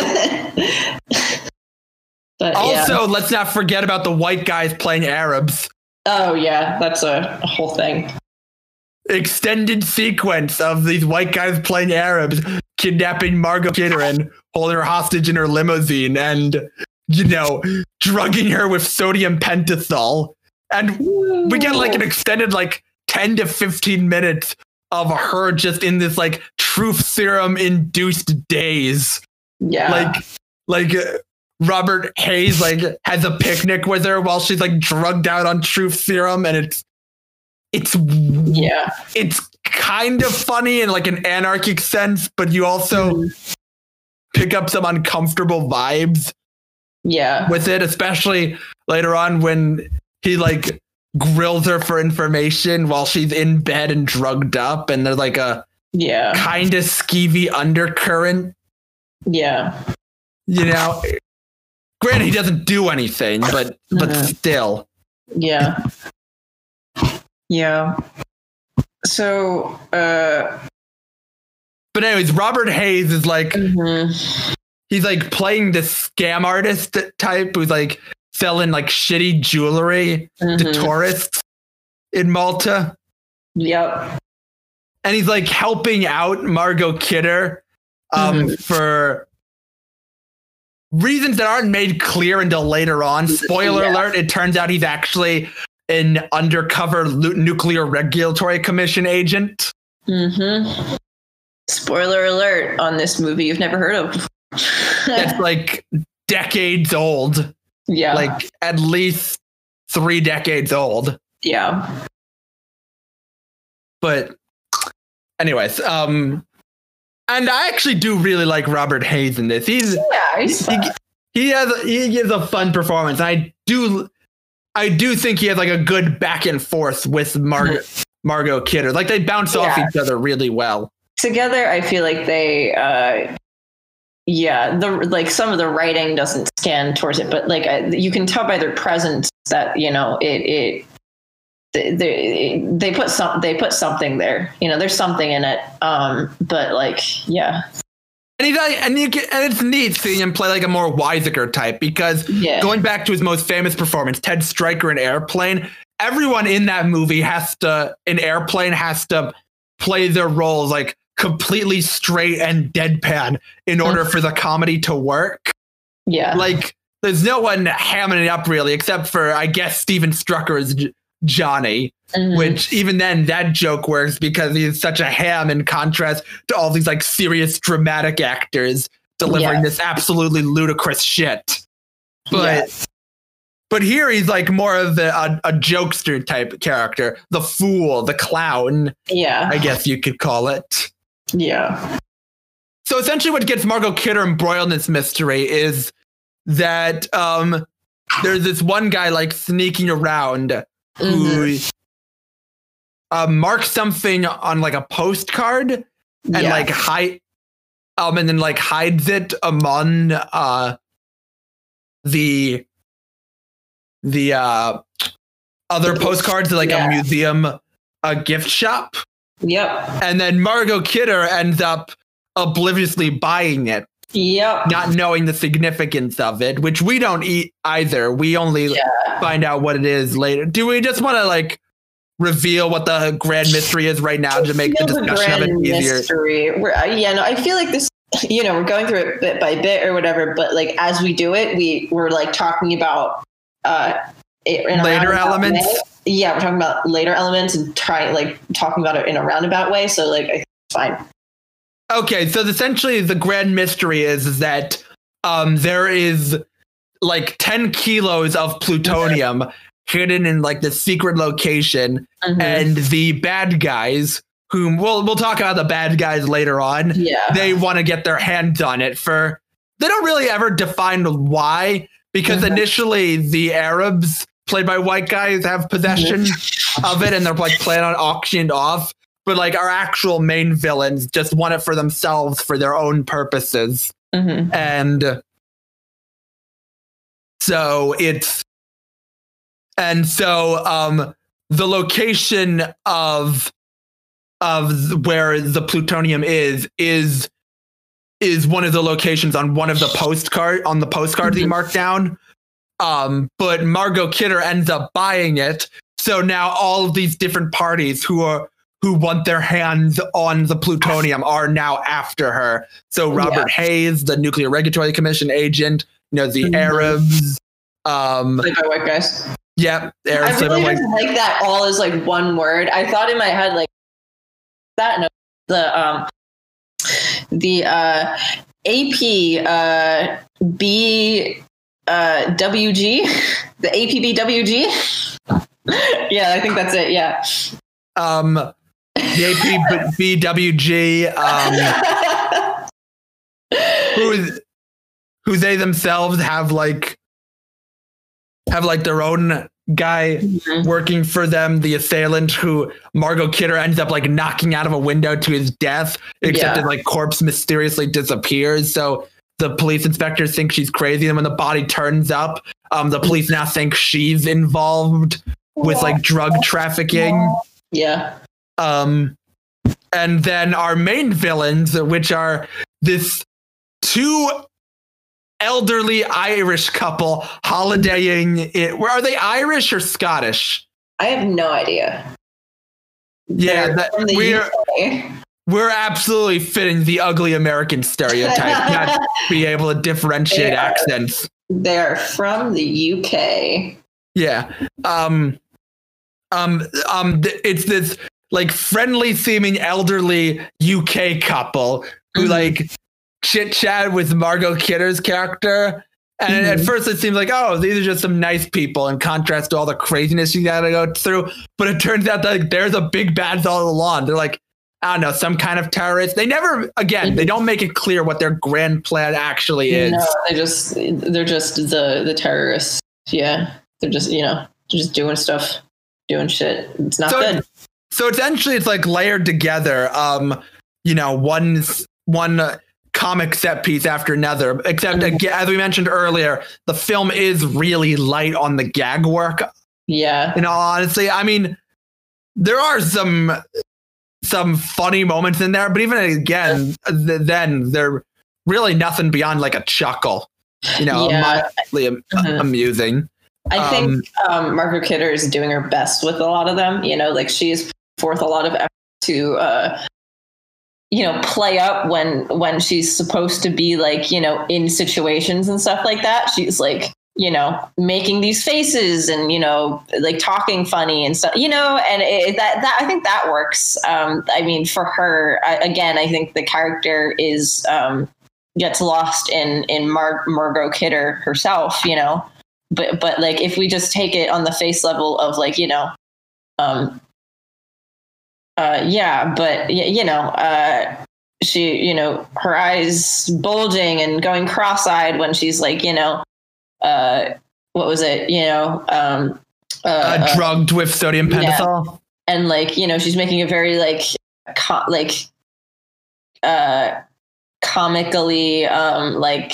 But also, yeah. let's not forget about the white guys playing Arabs. Oh yeah, that's a, a whole thing. Extended sequence of these white guys playing Arabs, kidnapping Margot Kidder and holding her hostage in her limousine and, you know, drugging her with sodium pentothal. And we get like an extended like ten to fifteen minutes of her just in this like truth serum induced daze. Yeah. Like, like uh, Robert Hayes like has a picnic with her while she's like drugged out on truth serum. And it's, it's, yeah, it's kind of funny in like an anarchic sense, but you also mm. pick up some uncomfortable vibes. Yeah. With it, especially later on when he like grills her for information while she's in bed and drugged up, and there's like a yeah kind of skeevy undercurrent. Yeah. You know, granted he doesn't do anything, but mm-hmm. but still. Yeah. Yeah. So uh but anyways, Robert Hayes is like mm-hmm. he's like playing this scam artist type who's like selling like shitty jewelry mm-hmm. to tourists in Malta. Yep. And he's like helping out Margot Kidder um, mm-hmm. for reasons that aren't made clear until later on. Spoiler yeah. alert, it turns out he's actually an undercover lu- nuclear regulatory commission agent. Mm-hmm. Spoiler alert on this movie you've never heard of. It's like decades old. Yeah. Like at least three decades old. Yeah. But anyways, um, and I actually do really like Robert Hayes in this. He's, yeah, he's he, he has, he gives a fun performance. I do, I do think he has like a good back and forth with Mar- Margot Kidder. Like they bounce yeah. off each other really well. Together, I feel like they, uh, yeah, the like some of the writing doesn't scan towards it, but like I, you can tell by their presence that you know it. it they, they they put some they put something there. You know, there's something in it. Um, but like, yeah. And he's like, and you get, and it's neat seeing him play like a more Weizsäcker type because yeah. going back to his most famous performance, Ted Stryker in Airplane. Everyone in that movie has to in Airplane has to play their roles like completely straight and deadpan in order for the comedy to work. Yeah. Like there's no one hamming it up really, except for, I guess, Steven Strucker as J- Johnny, mm-hmm. which even then that joke works because he's such a ham in contrast to all these like serious dramatic actors delivering yeah. this absolutely ludicrous shit. But, yes. but here he's like more of the, a, a jokester type character, the fool, the clown. Yeah. I guess you could call it. Yeah. So essentially what gets Margot Kidder embroiled in this mystery is that um, there's this one guy like sneaking around mm-hmm. who uh, marks something on like a postcard and yeah. like hide um and then like hides it among uh the the uh other postcards at like yeah. a museum a gift shop. Yep. And then Margot Kidder ends up obliviously buying it. Yep. Not knowing the significance of it, which we don't eat either. We only yeah. find out what it is later. Do we just want to like reveal what the grand mystery is right now to make the discussion of it easier? Mystery. We're, uh, yeah, no, I feel like this, you know, we're going through it bit by bit or whatever, but like as we do it, we we're like talking about uh, it in later elements. Way. Yeah, we're talking about later elements and trying like talking about it in a roundabout way. So like, I think it's fine. Okay, so essentially the grand mystery is, is that um, there is like ten kilos of plutonium hidden in like the secret location, mm-hmm. and the bad guys, whom we'll we'll talk about the bad guys later on. Yeah, they want to get their hands on it for they don't really ever define why, because mm-hmm. initially the Arabs played by white guys, have possession of it, and they're like planning on auctioned off. But like our actual main villains just want it for themselves for their own purposes. Mm-hmm. And so it's and so um the location of of where the plutonium is is is one of the locations on one of the postcard on the postcards he marked down. Um, but Margot Kidder ends up buying it. So now all of these different parties who are who want their hands on the plutonium are now after her. So Robert yeah. Hayes, the Nuclear Regulatory Commission agent, you know, the mm-hmm. Arabs. Um, like my white guys. Yeah. Arabs, I really like, like that all is like one word. I thought in my head like that. No, the um, the uh, A P uh, B uh, W G, the A P B W G. Yeah, I think that's it. Yeah. Um, the A P B W G, um, who who they themselves have like have like their own guy mm-hmm. working for them, the assailant who Margot Kidder ends up like knocking out of a window to his death, except yeah. his like corpse mysteriously disappears. So the police inspectors think she's crazy, and when the body turns up, um, the police now think she's involved with like drug trafficking. Yeah. Um, and then our main villains, which are this two elderly Irish couple holidaying it. Where are they, Irish or Scottish? I have no idea. Yeah, that, we're we're absolutely fitting the ugly American stereotype. Not be able to differentiate are, accents. They're from the U K. Yeah. Um. Um. Um. It's this like friendly seeming elderly U K couple who mm-hmm. like chit chat with Margot Kidder's character. And mm-hmm. at first it seems like, oh, these are just some nice people in contrast to all the craziness you gotta go through. But it turns out that like, there's a big bad all along. They're like, I don't know, some kind of terrorist. They never, again, mm-hmm. they don't make it clear what their grand plan actually is. No, they just, they're just the, the terrorists. Yeah. They're just, you know, they're just doing stuff, doing shit. It's not so, good. So essentially it's like layered together. Um, you know, one, one, uh, comic set piece after another, except again, as we mentioned earlier, the film is really light on the gag work. Yeah. In all honesty, I mean, there are some some funny moments in there, but even again, th- then they're really nothing beyond like a chuckle. You know, yeah. mildly am- mm-hmm. amusing. I um, think um, Margot Kidder is doing her best with a lot of them. You know, like she's forth a lot of effort to. Uh, you know, play up when when she's supposed to be like, you know, in situations and stuff like that. She's like, you know, making these faces and, you know, like talking funny and stuff, you know, and it, that, that I think that works. Um, I mean, for her, I, again, I think the character is um, gets lost in in Mar- Margot Kidder herself, you know, but but like if we just take it on the face level of like, you know, um, Uh, yeah, but you know, uh, she, you know, her eyes bulging and going cross-eyed when she's like, you know, uh, what was it? You know, um, uh, uh, drugged with sodium pentothal, yeah. And like, you know, she's making it very like, co- like, uh, comically, um, like,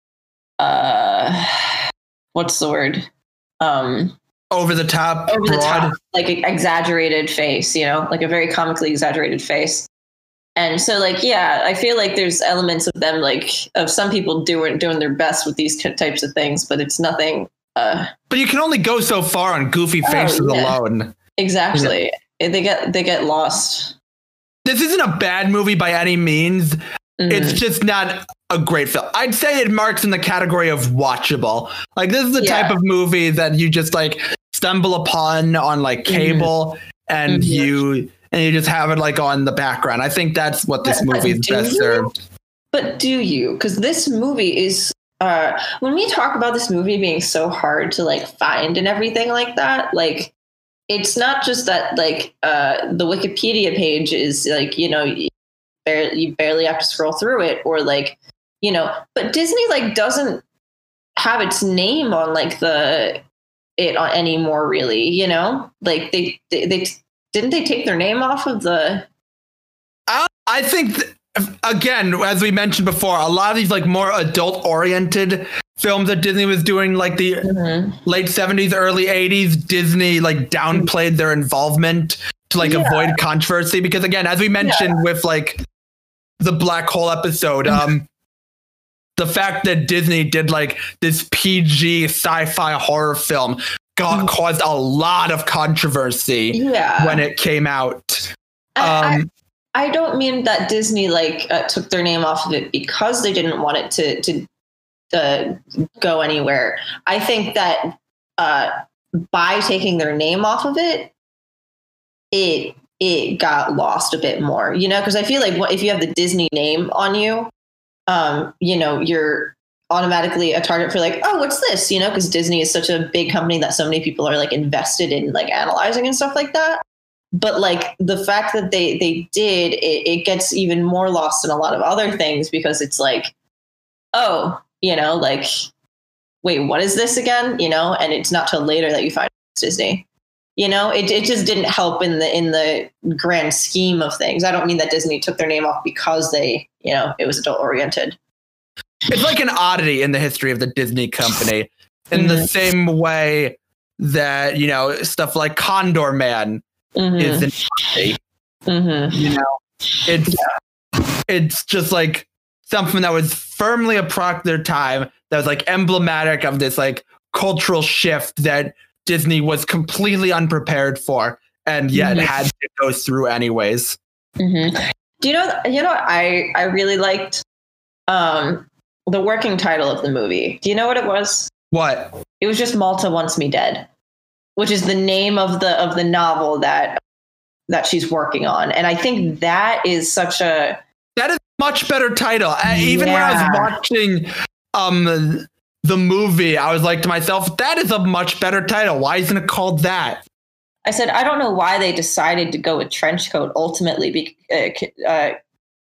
uh, what's the word? Um. Over the top, over the broad. top, like an exaggerated face, you know, like a very comically exaggerated face. And so like, yeah, I feel like there's elements of them, like of some people doing, doing their best with these types of things, but it's nothing. Uh, but you can only go so far on goofy faces oh, yeah. alone. Exactly. You know? They get, they get lost. This isn't a bad movie by any means. Mm-hmm. It's just not a great film. I'd say it marks in the category of watchable. Like this is the yeah. type of movie that you just like stumble upon on like cable mm-hmm. and mm-hmm. you and you just have it like on the background. I think that's what this but, movie is best you? served. But do you? Because this movie is uh, when we talk about this movie being so hard to like find and everything like that, like it's not just that like uh, the Wikipedia page is like, you know, you barely, you barely have to scroll through it or like, you know, but Disney like doesn't have its name on like the it on anymore, really, you know? Like they, they, they didn't they take their name off of the I, I think th- again, as we mentioned before, a lot of these like more adult oriented films that Disney was doing, like the mm-hmm. late seventies, early eighties, Disney like downplayed their involvement to like yeah. avoid controversy. Because again, as we mentioned yeah. with like the Black Hole episode, um, the fact that Disney did like this P G sci-fi horror film got mm-hmm. caused a lot of controversy yeah. when it came out. I, Um, I, I don't mean that Disney like uh, took their name off of it because they didn't want it to to uh, go anywhere. I think that uh, by taking their name off of it, it it got lost a bit more, you know, because I feel like what, if you have the Disney name on you, um, you know, you're automatically a target for like, oh, what's this? You know, because Disney is such a big company that so many people are like invested in like analyzing and stuff like that. But like the fact that they they did, it, it gets even more lost in a lot of other things because it's like, oh, you know, like, wait, what is this again? You know, and it's not till later that you find it's Disney. You know, it it just didn't help in the in the grand scheme of things. I don't mean that Disney took their name off because they, you know, it was adult oriented. It's like an oddity in the history of the Disney company, in mm-hmm. the same way that, you know, stuff like Condor Man mm-hmm. is an oddity. Mm-hmm. You know, it's yeah. it's just like something that was firmly a product of their time, that was like emblematic of this like cultural shift that Disney was completely unprepared for, and yet mm-hmm. had to go through anyways. Mm-hmm. Do you know? You know, I I really liked um, the working title of the movie. Do you know what it was? What? It was just Malta Wants Me Dead, which is the name of the of the novel that that she's working on, and I think that is such a that is a much better title. Yeah. Even when I was watching um. the movie, I was like to myself, that is a much better title. Why isn't it called that? I said, I don't know why they decided to go with Trenchcoat ultimately. Be, uh, uh,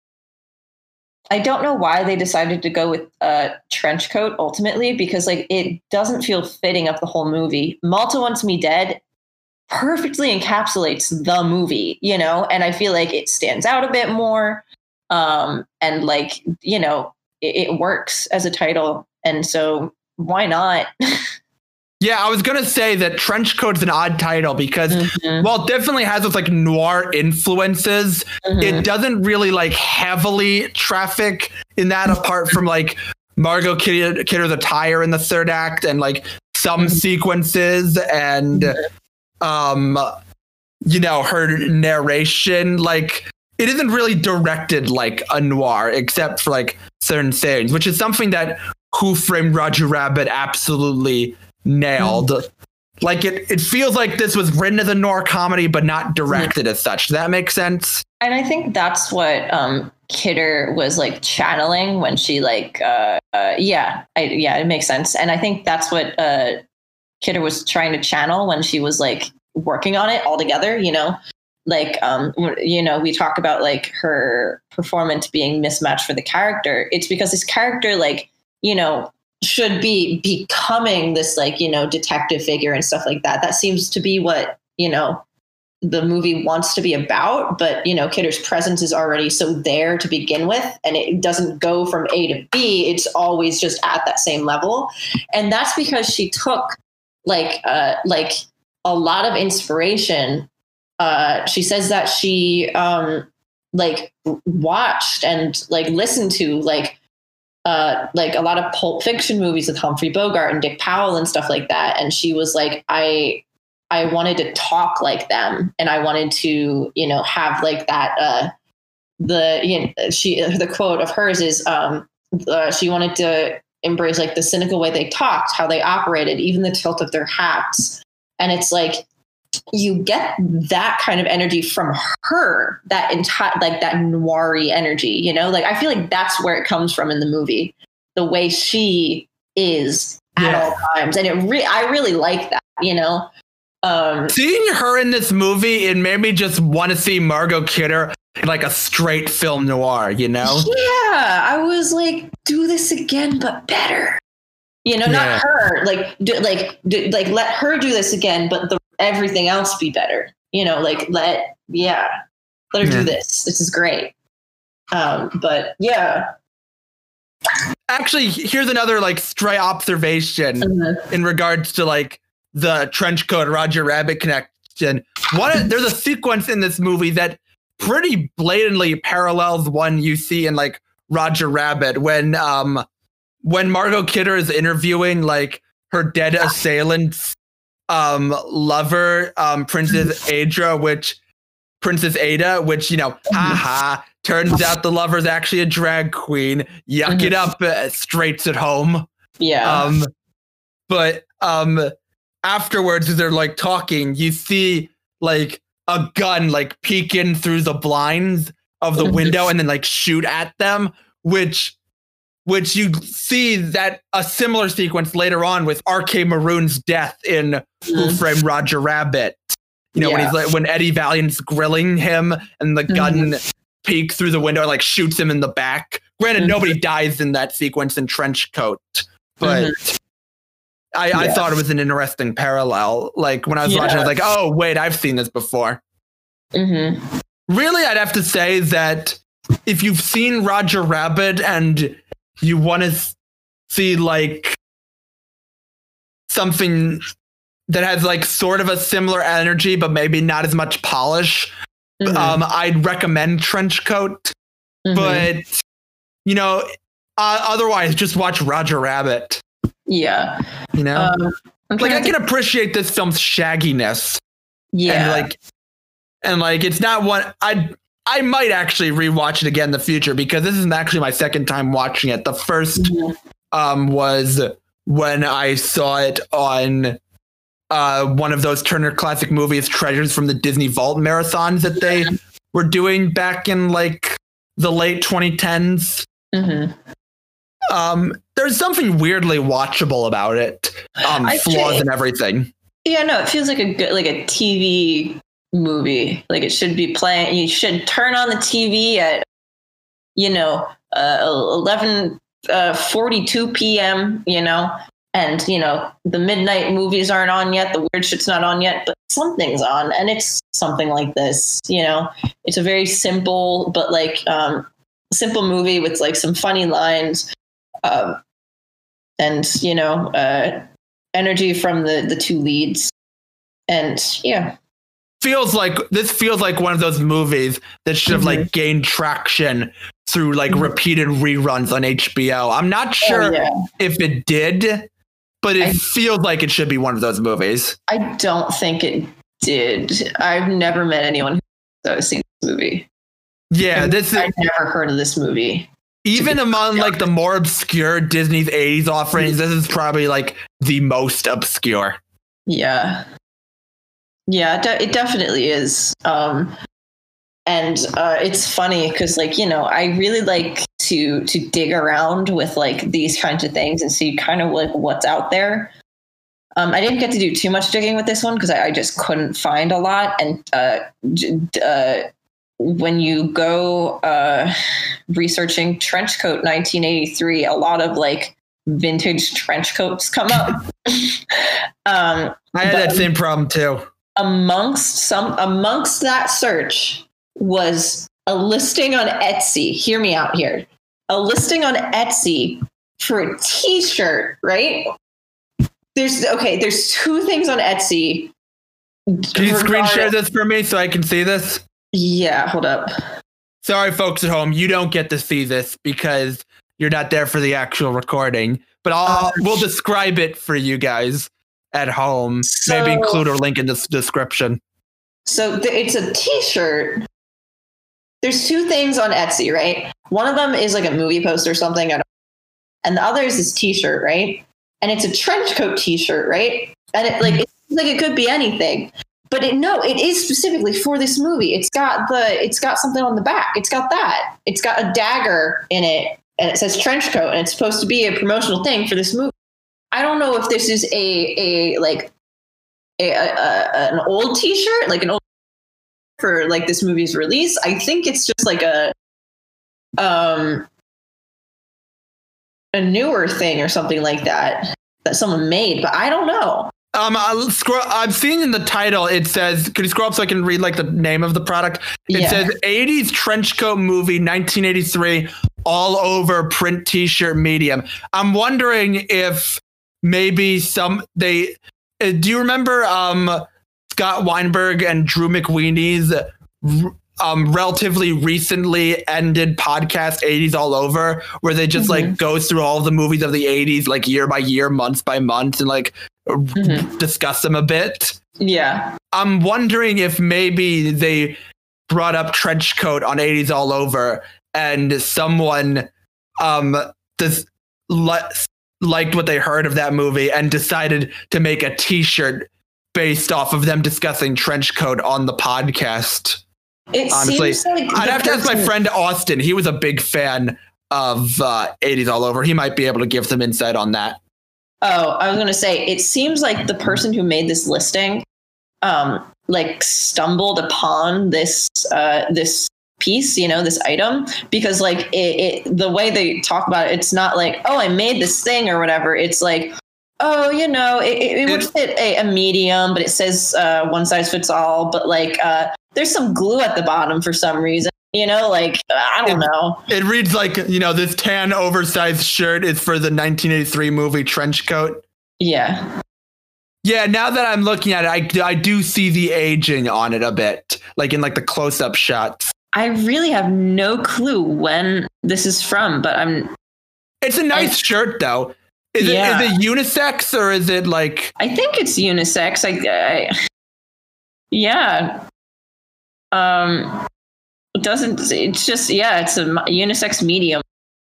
I don't know why they decided to go with uh, Trenchcoat ultimately, because like it doesn't feel fitting of the whole movie. Malta Wants Me Dead perfectly encapsulates the movie, you know, and I feel like it stands out a bit more. Um, and like, you know, it, it works as a title. And so why not? Yeah, I was going to say that Trenchcoat is an odd title because mm-hmm. while it definitely has those like noir influences, mm-hmm. it doesn't really like heavily traffic in that apart from like Margot Kidder, Kidder's attire in the third act and like some mm-hmm. sequences and, mm-hmm. um, you know, her narration. Like it isn't really directed like a noir except for like certain scenes, which is something that Who Framed Roger Rabbit absolutely nailed. Mm. Like it, it feels like this was written as a noir comedy, but not directed mm. as such. Does that make sense? And I think that's what um, Kidder was like channeling when she like, uh, uh, yeah, I, yeah, it makes sense. And I think that's what uh, Kidder was trying to channel when she was like working on it all together, you know? Like, um, you know, we talk about like her performance being mismatched for the character. It's because this character, like, you know, should be becoming this like, you know, detective figure and stuff like that. That seems to be what, you know, the movie wants to be about. But, you know, Kidder's presence is already so there to begin with, and it doesn't go from A to B. It's always just at that same level. And that's because she took like, uh, like a lot of inspiration. Uh, she says that she um, like watched and like listened to like, Uh, like a lot of Pulp Fiction movies with Humphrey Bogart and Dick Powell and stuff like that. And she was like, I, I wanted to talk like them. And I wanted to, you know, have like that, uh, the, you know, she, the quote of hers is, um, uh, she wanted to embrace like the cynical way they talked, how they operated, even the tilt of their hats. And it's like, you get that kind of energy from her, that entire, like that noir-y energy, you know, like I feel like that's where it comes from in the movie, the way she is at yeah. all times. And it re- I really like that, you know, um, seeing her in this movie, it made me just want to see Margot Kidder in like a straight film noir, you know? Yeah. I was like, do this again, but better. You know, Yeah. not her. Like, do, like, do, like, let her do this again, but the, everything else be better. You know, like, let, yeah, let her Yeah. do this. This is great. Um, but yeah. Actually, here's another like stray observation Mhm. in regards to like the trench coat Roger Rabbit connection. One, there's a sequence in this movie that pretty blatantly parallels one you see in like Roger Rabbit when um when Margot Kidder is interviewing like her dead assailant's um lover, um Princess Ada, which Princess Ada, which, you know, haha, turns out the lover's actually a drag queen. Yuck Mhm. it up, uh, straights at home. Yeah. Um, but um, afterwards, as they're like talking, you see like a gun like peek in through the blinds of the Mhm. window and then like shoot at them, which which you see that a similar sequence later on with R K Maroon's death in Who Mhm. Framed Roger Rabbit. You know, when Yeah. he's like when Eddie Valiant's grilling him and the gun peeks through the window and like shoots him in the back. Granted, Mhm. nobody dies in that sequence in Trench Coat, but I, I Yeah. thought it was an interesting parallel. Like when I was watching, I was like, oh wait, I've seen this before. Mm-hmm. Really, I'd have to say that if you've seen Roger Rabbit and you want to see like something that has like sort of a similar energy, but maybe not as much polish, Mhm. um, I'd recommend Trench Coat. Mhm. But, you know, uh, otherwise, just watch Roger Rabbit. Yeah. You know, Um, I'm like trying I to can think- appreciate this film's shagginess. yeah. And like, and like, it's not one I I might actually rewatch it again in the future because this is actually my second time watching it. The first Mhm. um was when I saw it on uh one of those Turner Classic Movies treasures from the Disney Vault marathons that they were doing back in like the late twenty tens. Mhm. Um, there's something weirdly watchable about it. Um, I flaws think- and everything. Yeah, no, it feels like a good, like a T V movie. Like it should be playing. You should turn on the T V at, you know, uh, eleven forty-two p.m. You know, and you know the midnight movies aren't on yet. The weird shit's not on yet, but something's on, and it's something like this. You know, it's a very simple but like um, simple movie with like some funny lines, um, and you know. Uh, energy from the the two leads, and yeah, Feels like this feels like one of those movies that should have Mhm. like gained traction through like Mhm. repeated reruns on H B O. I'm not sure oh, yeah. if it did, but it I- feels like it should be one of those movies. I don't think it did. I've never met anyone who's seen this movie. Yeah, this is I've never heard of this movie. even among like the more obscure Disney's eighties offerings, this is probably like the most obscure. Yeah, yeah, de- it definitely is. Um, and uh, it's funny because, like, you know, I really like to to dig around with like these kinds of things and see kind of like what's out there. Um, I didn't get to do too much digging with this one because I, I just couldn't find a lot. And uh, j- uh, when you go uh, researching trench coat nineteen eighty-three, a lot of like vintage trench coats come up. um, I had But- that same problem too. amongst some amongst that search was a listing on Etsy. Hear me out here. A listing on Etsy for a t-shirt, right? There's okay, there's two things on Etsy. Can you screen regarding- share this for me so I can see this? Yeah, hold up. Sorry, folks at home, you don't get to see this because you're not there for the actual recording. But I'll Uh, we'll describe it for you guys at home. So- Maybe include a link in the s- description. So th- it's a t-shirt. There's two things on Etsy, right? One of them is like a movie poster or something, I don't- and the other is this t-shirt, right? And it's a trench coat t-shirt, right? And it like it's like it could be anything. But it, no, it is specifically for this movie. It's got the it's got something on the back. It's got that. It's got a dagger in it and it says trench coat and it's supposed to be a promotional thing for this movie. I don't know if this is a a like a, a, a an old t-shirt, like an old for like this movie's release. I think it's just like a um a newer thing or something like that that someone made, but I don't know. Um, I'll scroll. I'm seeing in the title. It says, "Could you scroll up so I can read like the name of the product?" It Yeah. says eighties trench coat movie, nineteen eighty-three, all over print T-shirt medium. I'm wondering if maybe some they. Uh, do you remember um Scott Weinberg and Drew McWeeney's um relatively recently ended podcast eighties All Over, where they just mm-hmm. like go through all the movies of the eighties like year by year, month by month, and like. Mm-hmm. discuss them a bit. Yeah. I'm wondering if maybe they brought up trench coat on eighties All Over and someone um does li- liked what they heard of that movie and decided to make a t-shirt based off of them discussing trench coat on the podcast. It honestly, seems like I'd have to ask person- my friend Austin. He was a big fan of uh, eighties All Over. He might be able to give some insight on that. Oh, I was going to say, it seems like the person who made this listing, um, like stumbled upon this, uh, this piece, you know, this item, because like it, it, the way they talk about it, it's not like, oh, I made this thing or whatever. It's like, oh, you know, it, it, it would fit a, a medium, but it says uh, one size fits all. But like, uh, there's some glue at the bottom for some reason. You know, like, I don't it, know. It reads like, you know, this tan oversized shirt is for the nineteen eighty-three movie Trench Coat. Yeah. Yeah, now that I'm looking at it, I, I do see the aging on it a bit, like in like the close-up shots. I really have no clue when this is from, but I'm... It's a nice I, shirt, though. Is, yeah. it, is it unisex or is it like... I think it's unisex. I, I Yeah. Um... It doesn't, it's just, yeah, it's a unisex medium.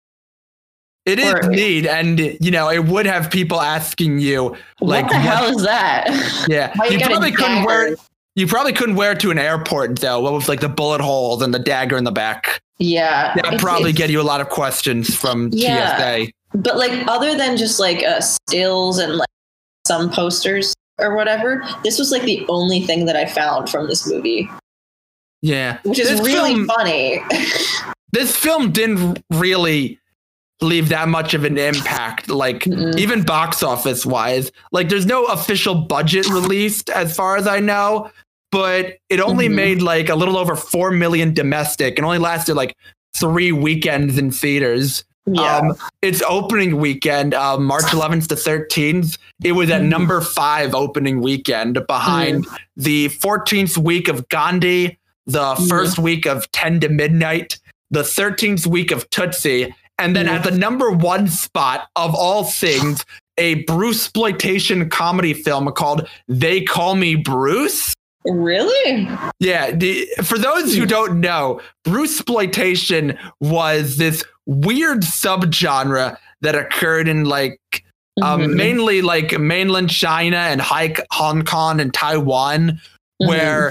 It is or, neat. And, you know, it would have people asking you, like, what the what, hell is that? Yeah. you, you probably couldn't wear it. You probably couldn't wear it to an airport, though. What with like the bullet holes and the dagger in the back. Yeah. That would probably get you a lot of questions from yeah, T S A. But like, other than just like uh, stills and like some posters or whatever, this was like the only thing that I found from this movie. Yeah. Which is this really film, funny. This film didn't really leave that much of an impact, like mm-mm. even box office wise. Like there's no official budget released as far as I know, but it only mm-hmm. made like a little over four million domestic and only lasted like three weekends in theaters. Yeah. Um, its opening weekend, uh, March eleventh to thirteenth, it was at mm-hmm. number five opening weekend behind mm-hmm. the fourteenth week of Gandhi, the first mm-hmm. week of ten to midnight, the thirteenth week of Tootsie, and then mm-hmm. at the number one spot of all things, a Bruce-sploitation comedy film called They Call Me Bruce. Really? Yeah. The, for those who don't know, Bruce-sploitation was this weird subgenre that occurred in like um, mm-hmm. mainly like mainland China and Hong Kong and Taiwan, mm-hmm. where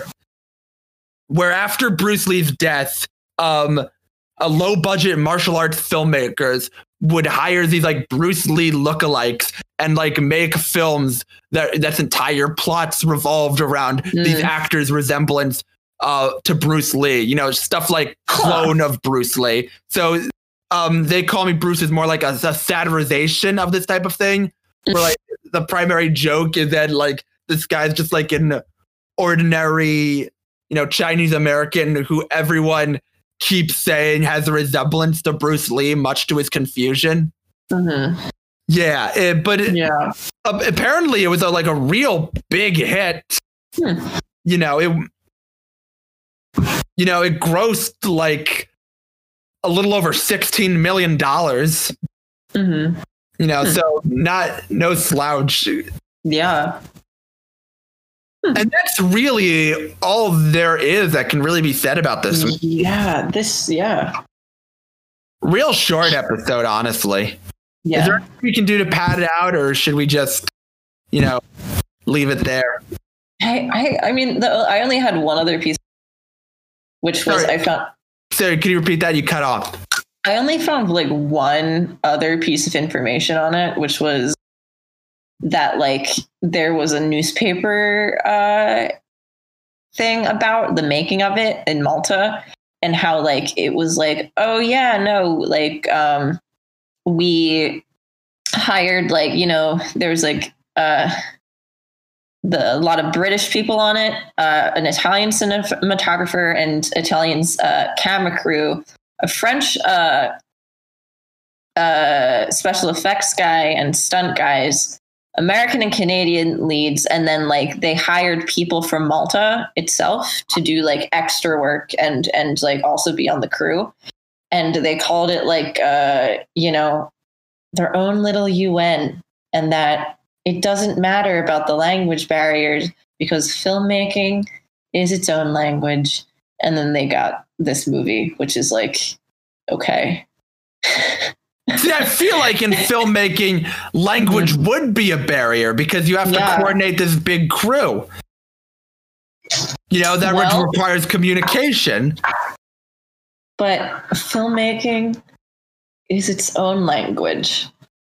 where after Bruce Lee's death, um, a low budget martial arts filmmakers would hire these like Bruce Lee lookalikes and like make films that that's entire plots revolved around mm. these actors' resemblance uh, to Bruce Lee, you know, stuff like clone huh. of Bruce Lee. So um, They Call Me Bruce is more like a, a satirization of this type of thing, where like the primary joke is that like this guy's just like an ordinary, you know, Chinese American who everyone keeps saying has a resemblance to Bruce Lee, much to his confusion. Mm-hmm. Yeah, it, but it, yeah. Uh, apparently it was a, like a real big hit. Hmm. You know, it you know it grossed like a little over sixteen million dollars. Mm-hmm. You know, hmm. so not no slouch. Yeah. And that's really all there is that can really be said about this. Yeah, this, yeah. Real short episode, honestly. Yeah. Is there anything we can do to pad it out, or should we just, you know, leave it there? I, I, I mean, the, I only had one other piece, which was Sorry. I found. Sorry, could you repeat that? You cut off. I only found like one other piece of information on it, which was that like there was a newspaper uh, thing about the making of it in Malta, and how like it was like, oh yeah, no, like um, we hired like, you know, there was like uh, the a lot of British people on it, uh, an Italian cinematographer and Italian uh, camera crew, a French uh, uh, special effects guy and stunt guys, American and Canadian leads, and then like they hired people from Malta itself to do like extra work and and like also be on the crew. And they called it like uh, you know, their own little U N, and that it doesn't matter about the language barriers because filmmaking is its own language. And then they got this movie, which is like, okay. See, I feel like in filmmaking, language would be a barrier because you have to yeah. coordinate this big crew. You know, that well, requires communication. But filmmaking is its own language.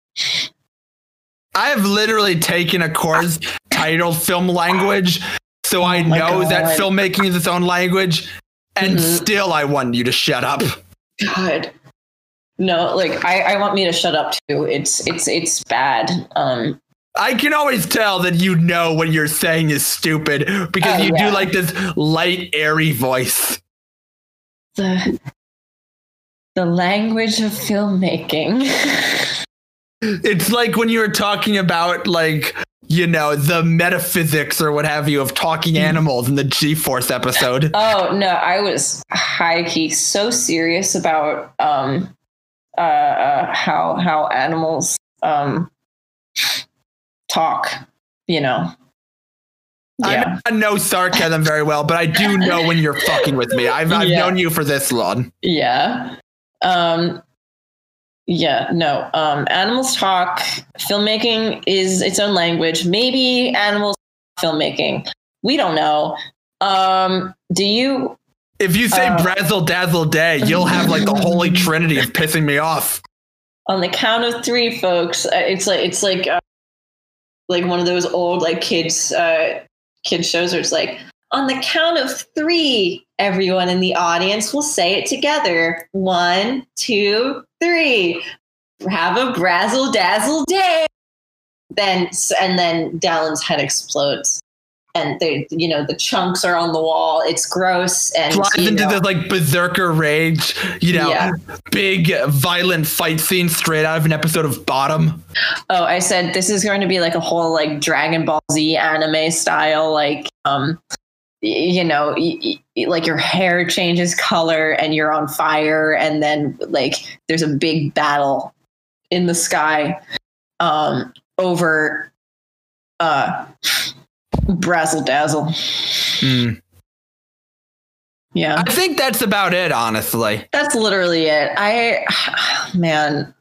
I have literally taken a course titled Film Language, so I oh know God. that filmmaking is its own language, and mm-hmm. still I want you to shut up. God. No, like I, I want me to shut up too. It's it's it's bad. Um I can always tell that you know what you're saying is stupid because uh, you yeah. do like this light, airy voice. The the language of filmmaking. It's like when you were talking about like, you know, the metaphysics or what have you of talking animals in the G-Force episode. Oh no, I was high key so serious about um uh, uh how how animals um talk, you know. Yeah. I know sarcasm very well, but I do know when you're fucking with me. I've I've yeah. known you for this long. Yeah. Um Yeah, no. Um, animals talk. Filmmaking is its own language. Maybe animals filmmaking. We don't know. Um, do you? If you say uh, Brazzle Dazzle Day, you'll have like the holy trinity of pissing me off. On the count of three, folks. Uh, it's like it's like uh, like one of those old like kids uh, kids shows where it's like on the count of three, everyone in the audience will say it together. One, two, three. Have a brazzle dazzle day. Then and then Dallin's head explodes, and they, you know, the chunks are on the wall. It's gross and flies into the like berserker rage. You know, yeah. big violent fight scene straight out of an episode of Bottom. Oh, I said this is going to be like a whole like Dragon Ball Z anime style, like um. you know, y- y- like your hair changes color and you're on fire. And then like there's a big battle in the sky um, over uh, Brazzle Dazzle. Mm. Yeah. I think that's about it, honestly. That's literally it. I, man.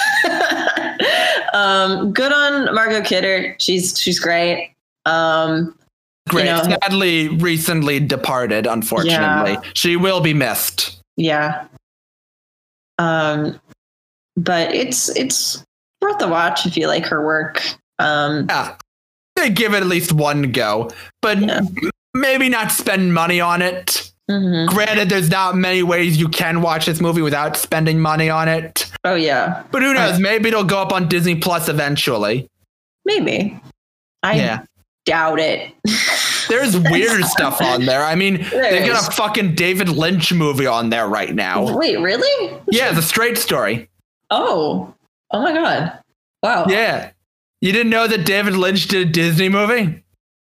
um, good on Margot Kidder. She's, she's great. Um, Great. You know, Sadly, recently departed, unfortunately. Yeah. She will be missed. Yeah. Um, but it's it's worth a watch if you like her work. Um, yeah. They give it at least one go, but yeah. maybe not spend money on it. Mm-hmm. Granted, there's not many ways you can watch this movie without spending money on it. Oh, yeah. But who knows? Uh, maybe it'll go up on Disney Plus eventually. Maybe. I yeah. doubt it. There's weird stuff on there. I mean, they've got a fucking David Lynch movie on there right now. Wait, really? Yeah, The Straight Story. Oh. Oh my God. Wow. Yeah. You didn't know that David Lynch did a Disney movie?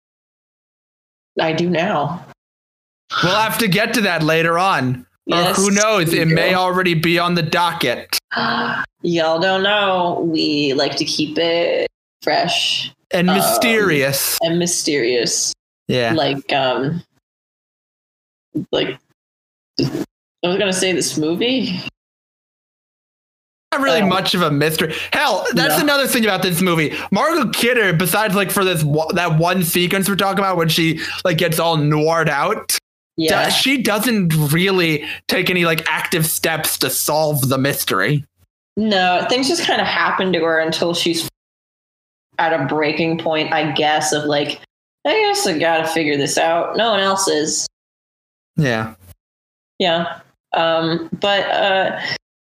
I do now. We'll have to get to that later on. Yes, or who knows? It do. may already be on the docket. Y'all don't know. We like to keep it fresh. And mysterious. Um, and mysterious. Yeah. Like, um, like, I was going to say this movie. Not really um, much of a mystery. Hell, that's no. another thing about this movie. Margot Kidder, besides like for this that one sequence we're talking about when she like gets all noired out, yeah. does, she doesn't really take any like active steps to solve the mystery. No, things just kind of happen to her until she's at a breaking point, I guess, of like, I guess I gotta figure this out. No one else is. Yeah. Yeah. Um, but uh,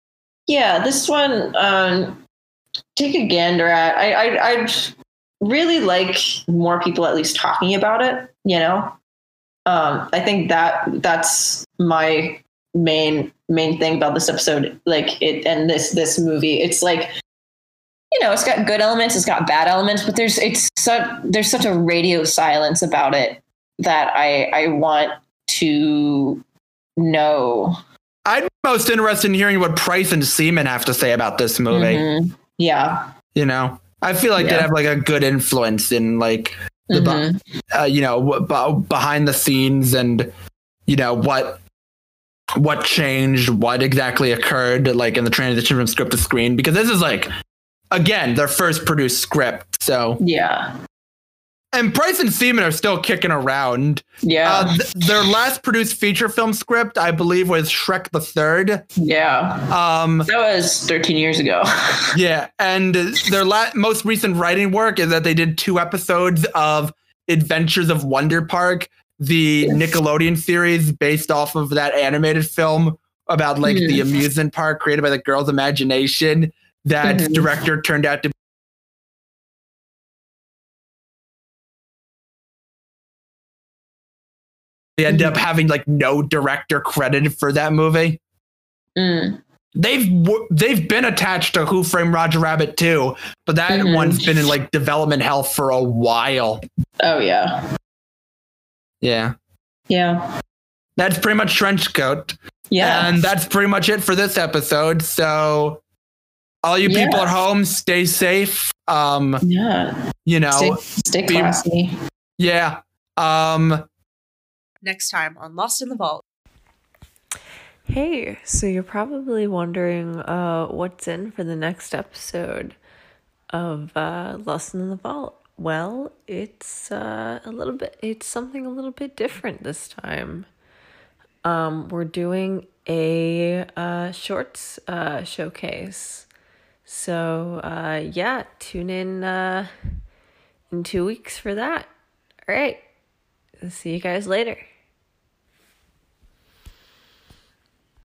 Yeah, this one, um, take a gander at. I, I, I'd really like more people at least talking about it, you know? Um, I think that that's my main main thing about this episode, like it and this this movie. It's like, you know, it's got good elements, it's got bad elements, but there's it's such there's such a radio silence about it that I I want to know. I'm most interested in hearing what Price and Seaman have to say about this movie. Mm-hmm. Yeah. You know, I feel like yeah. they have like a good influence in like the, mm-hmm. uh, you know, b- behind the scenes and, you know, what, what changed, what exactly occurred, like in the transition from script to screen, because this is like, again, their first produced script. So yeah. And Price and Seaman are still kicking around. Yeah. Uh, th- their last produced feature film script, I believe, was Shrek the Third. Yeah. Um, that was thirteen years ago. Yeah. And their la- most recent writing work is that they did two episodes of Adventures of Wonder Park, the yes. Nickelodeon series based off of that animated film about like mm. the amusement park created by the girl's imagination. That mm-hmm. director turned out to be They end mm-hmm. up having like no director credited for that movie. Mm. They've they've been attached to Who Framed Roger Rabbit too, but that mm-hmm. one's been in like development hell for a while. Oh yeah, yeah, yeah. That's pretty much Trenchcoat. Yeah, and that's pretty much it for this episode. So, all you yeah. people at home, stay safe. Um, yeah, you know, stay, stay classy. Be, yeah. Um. Next time on Lost in the Vault. Hey, so you're probably wondering uh, what's in for the next episode of uh, Lost in the Vault. Well, it's uh, a little bit, it's something a little bit different this time. Um, we're doing a uh, shorts uh, showcase. So, uh, yeah, tune in uh, in two weeks for that. All right. See you guys later.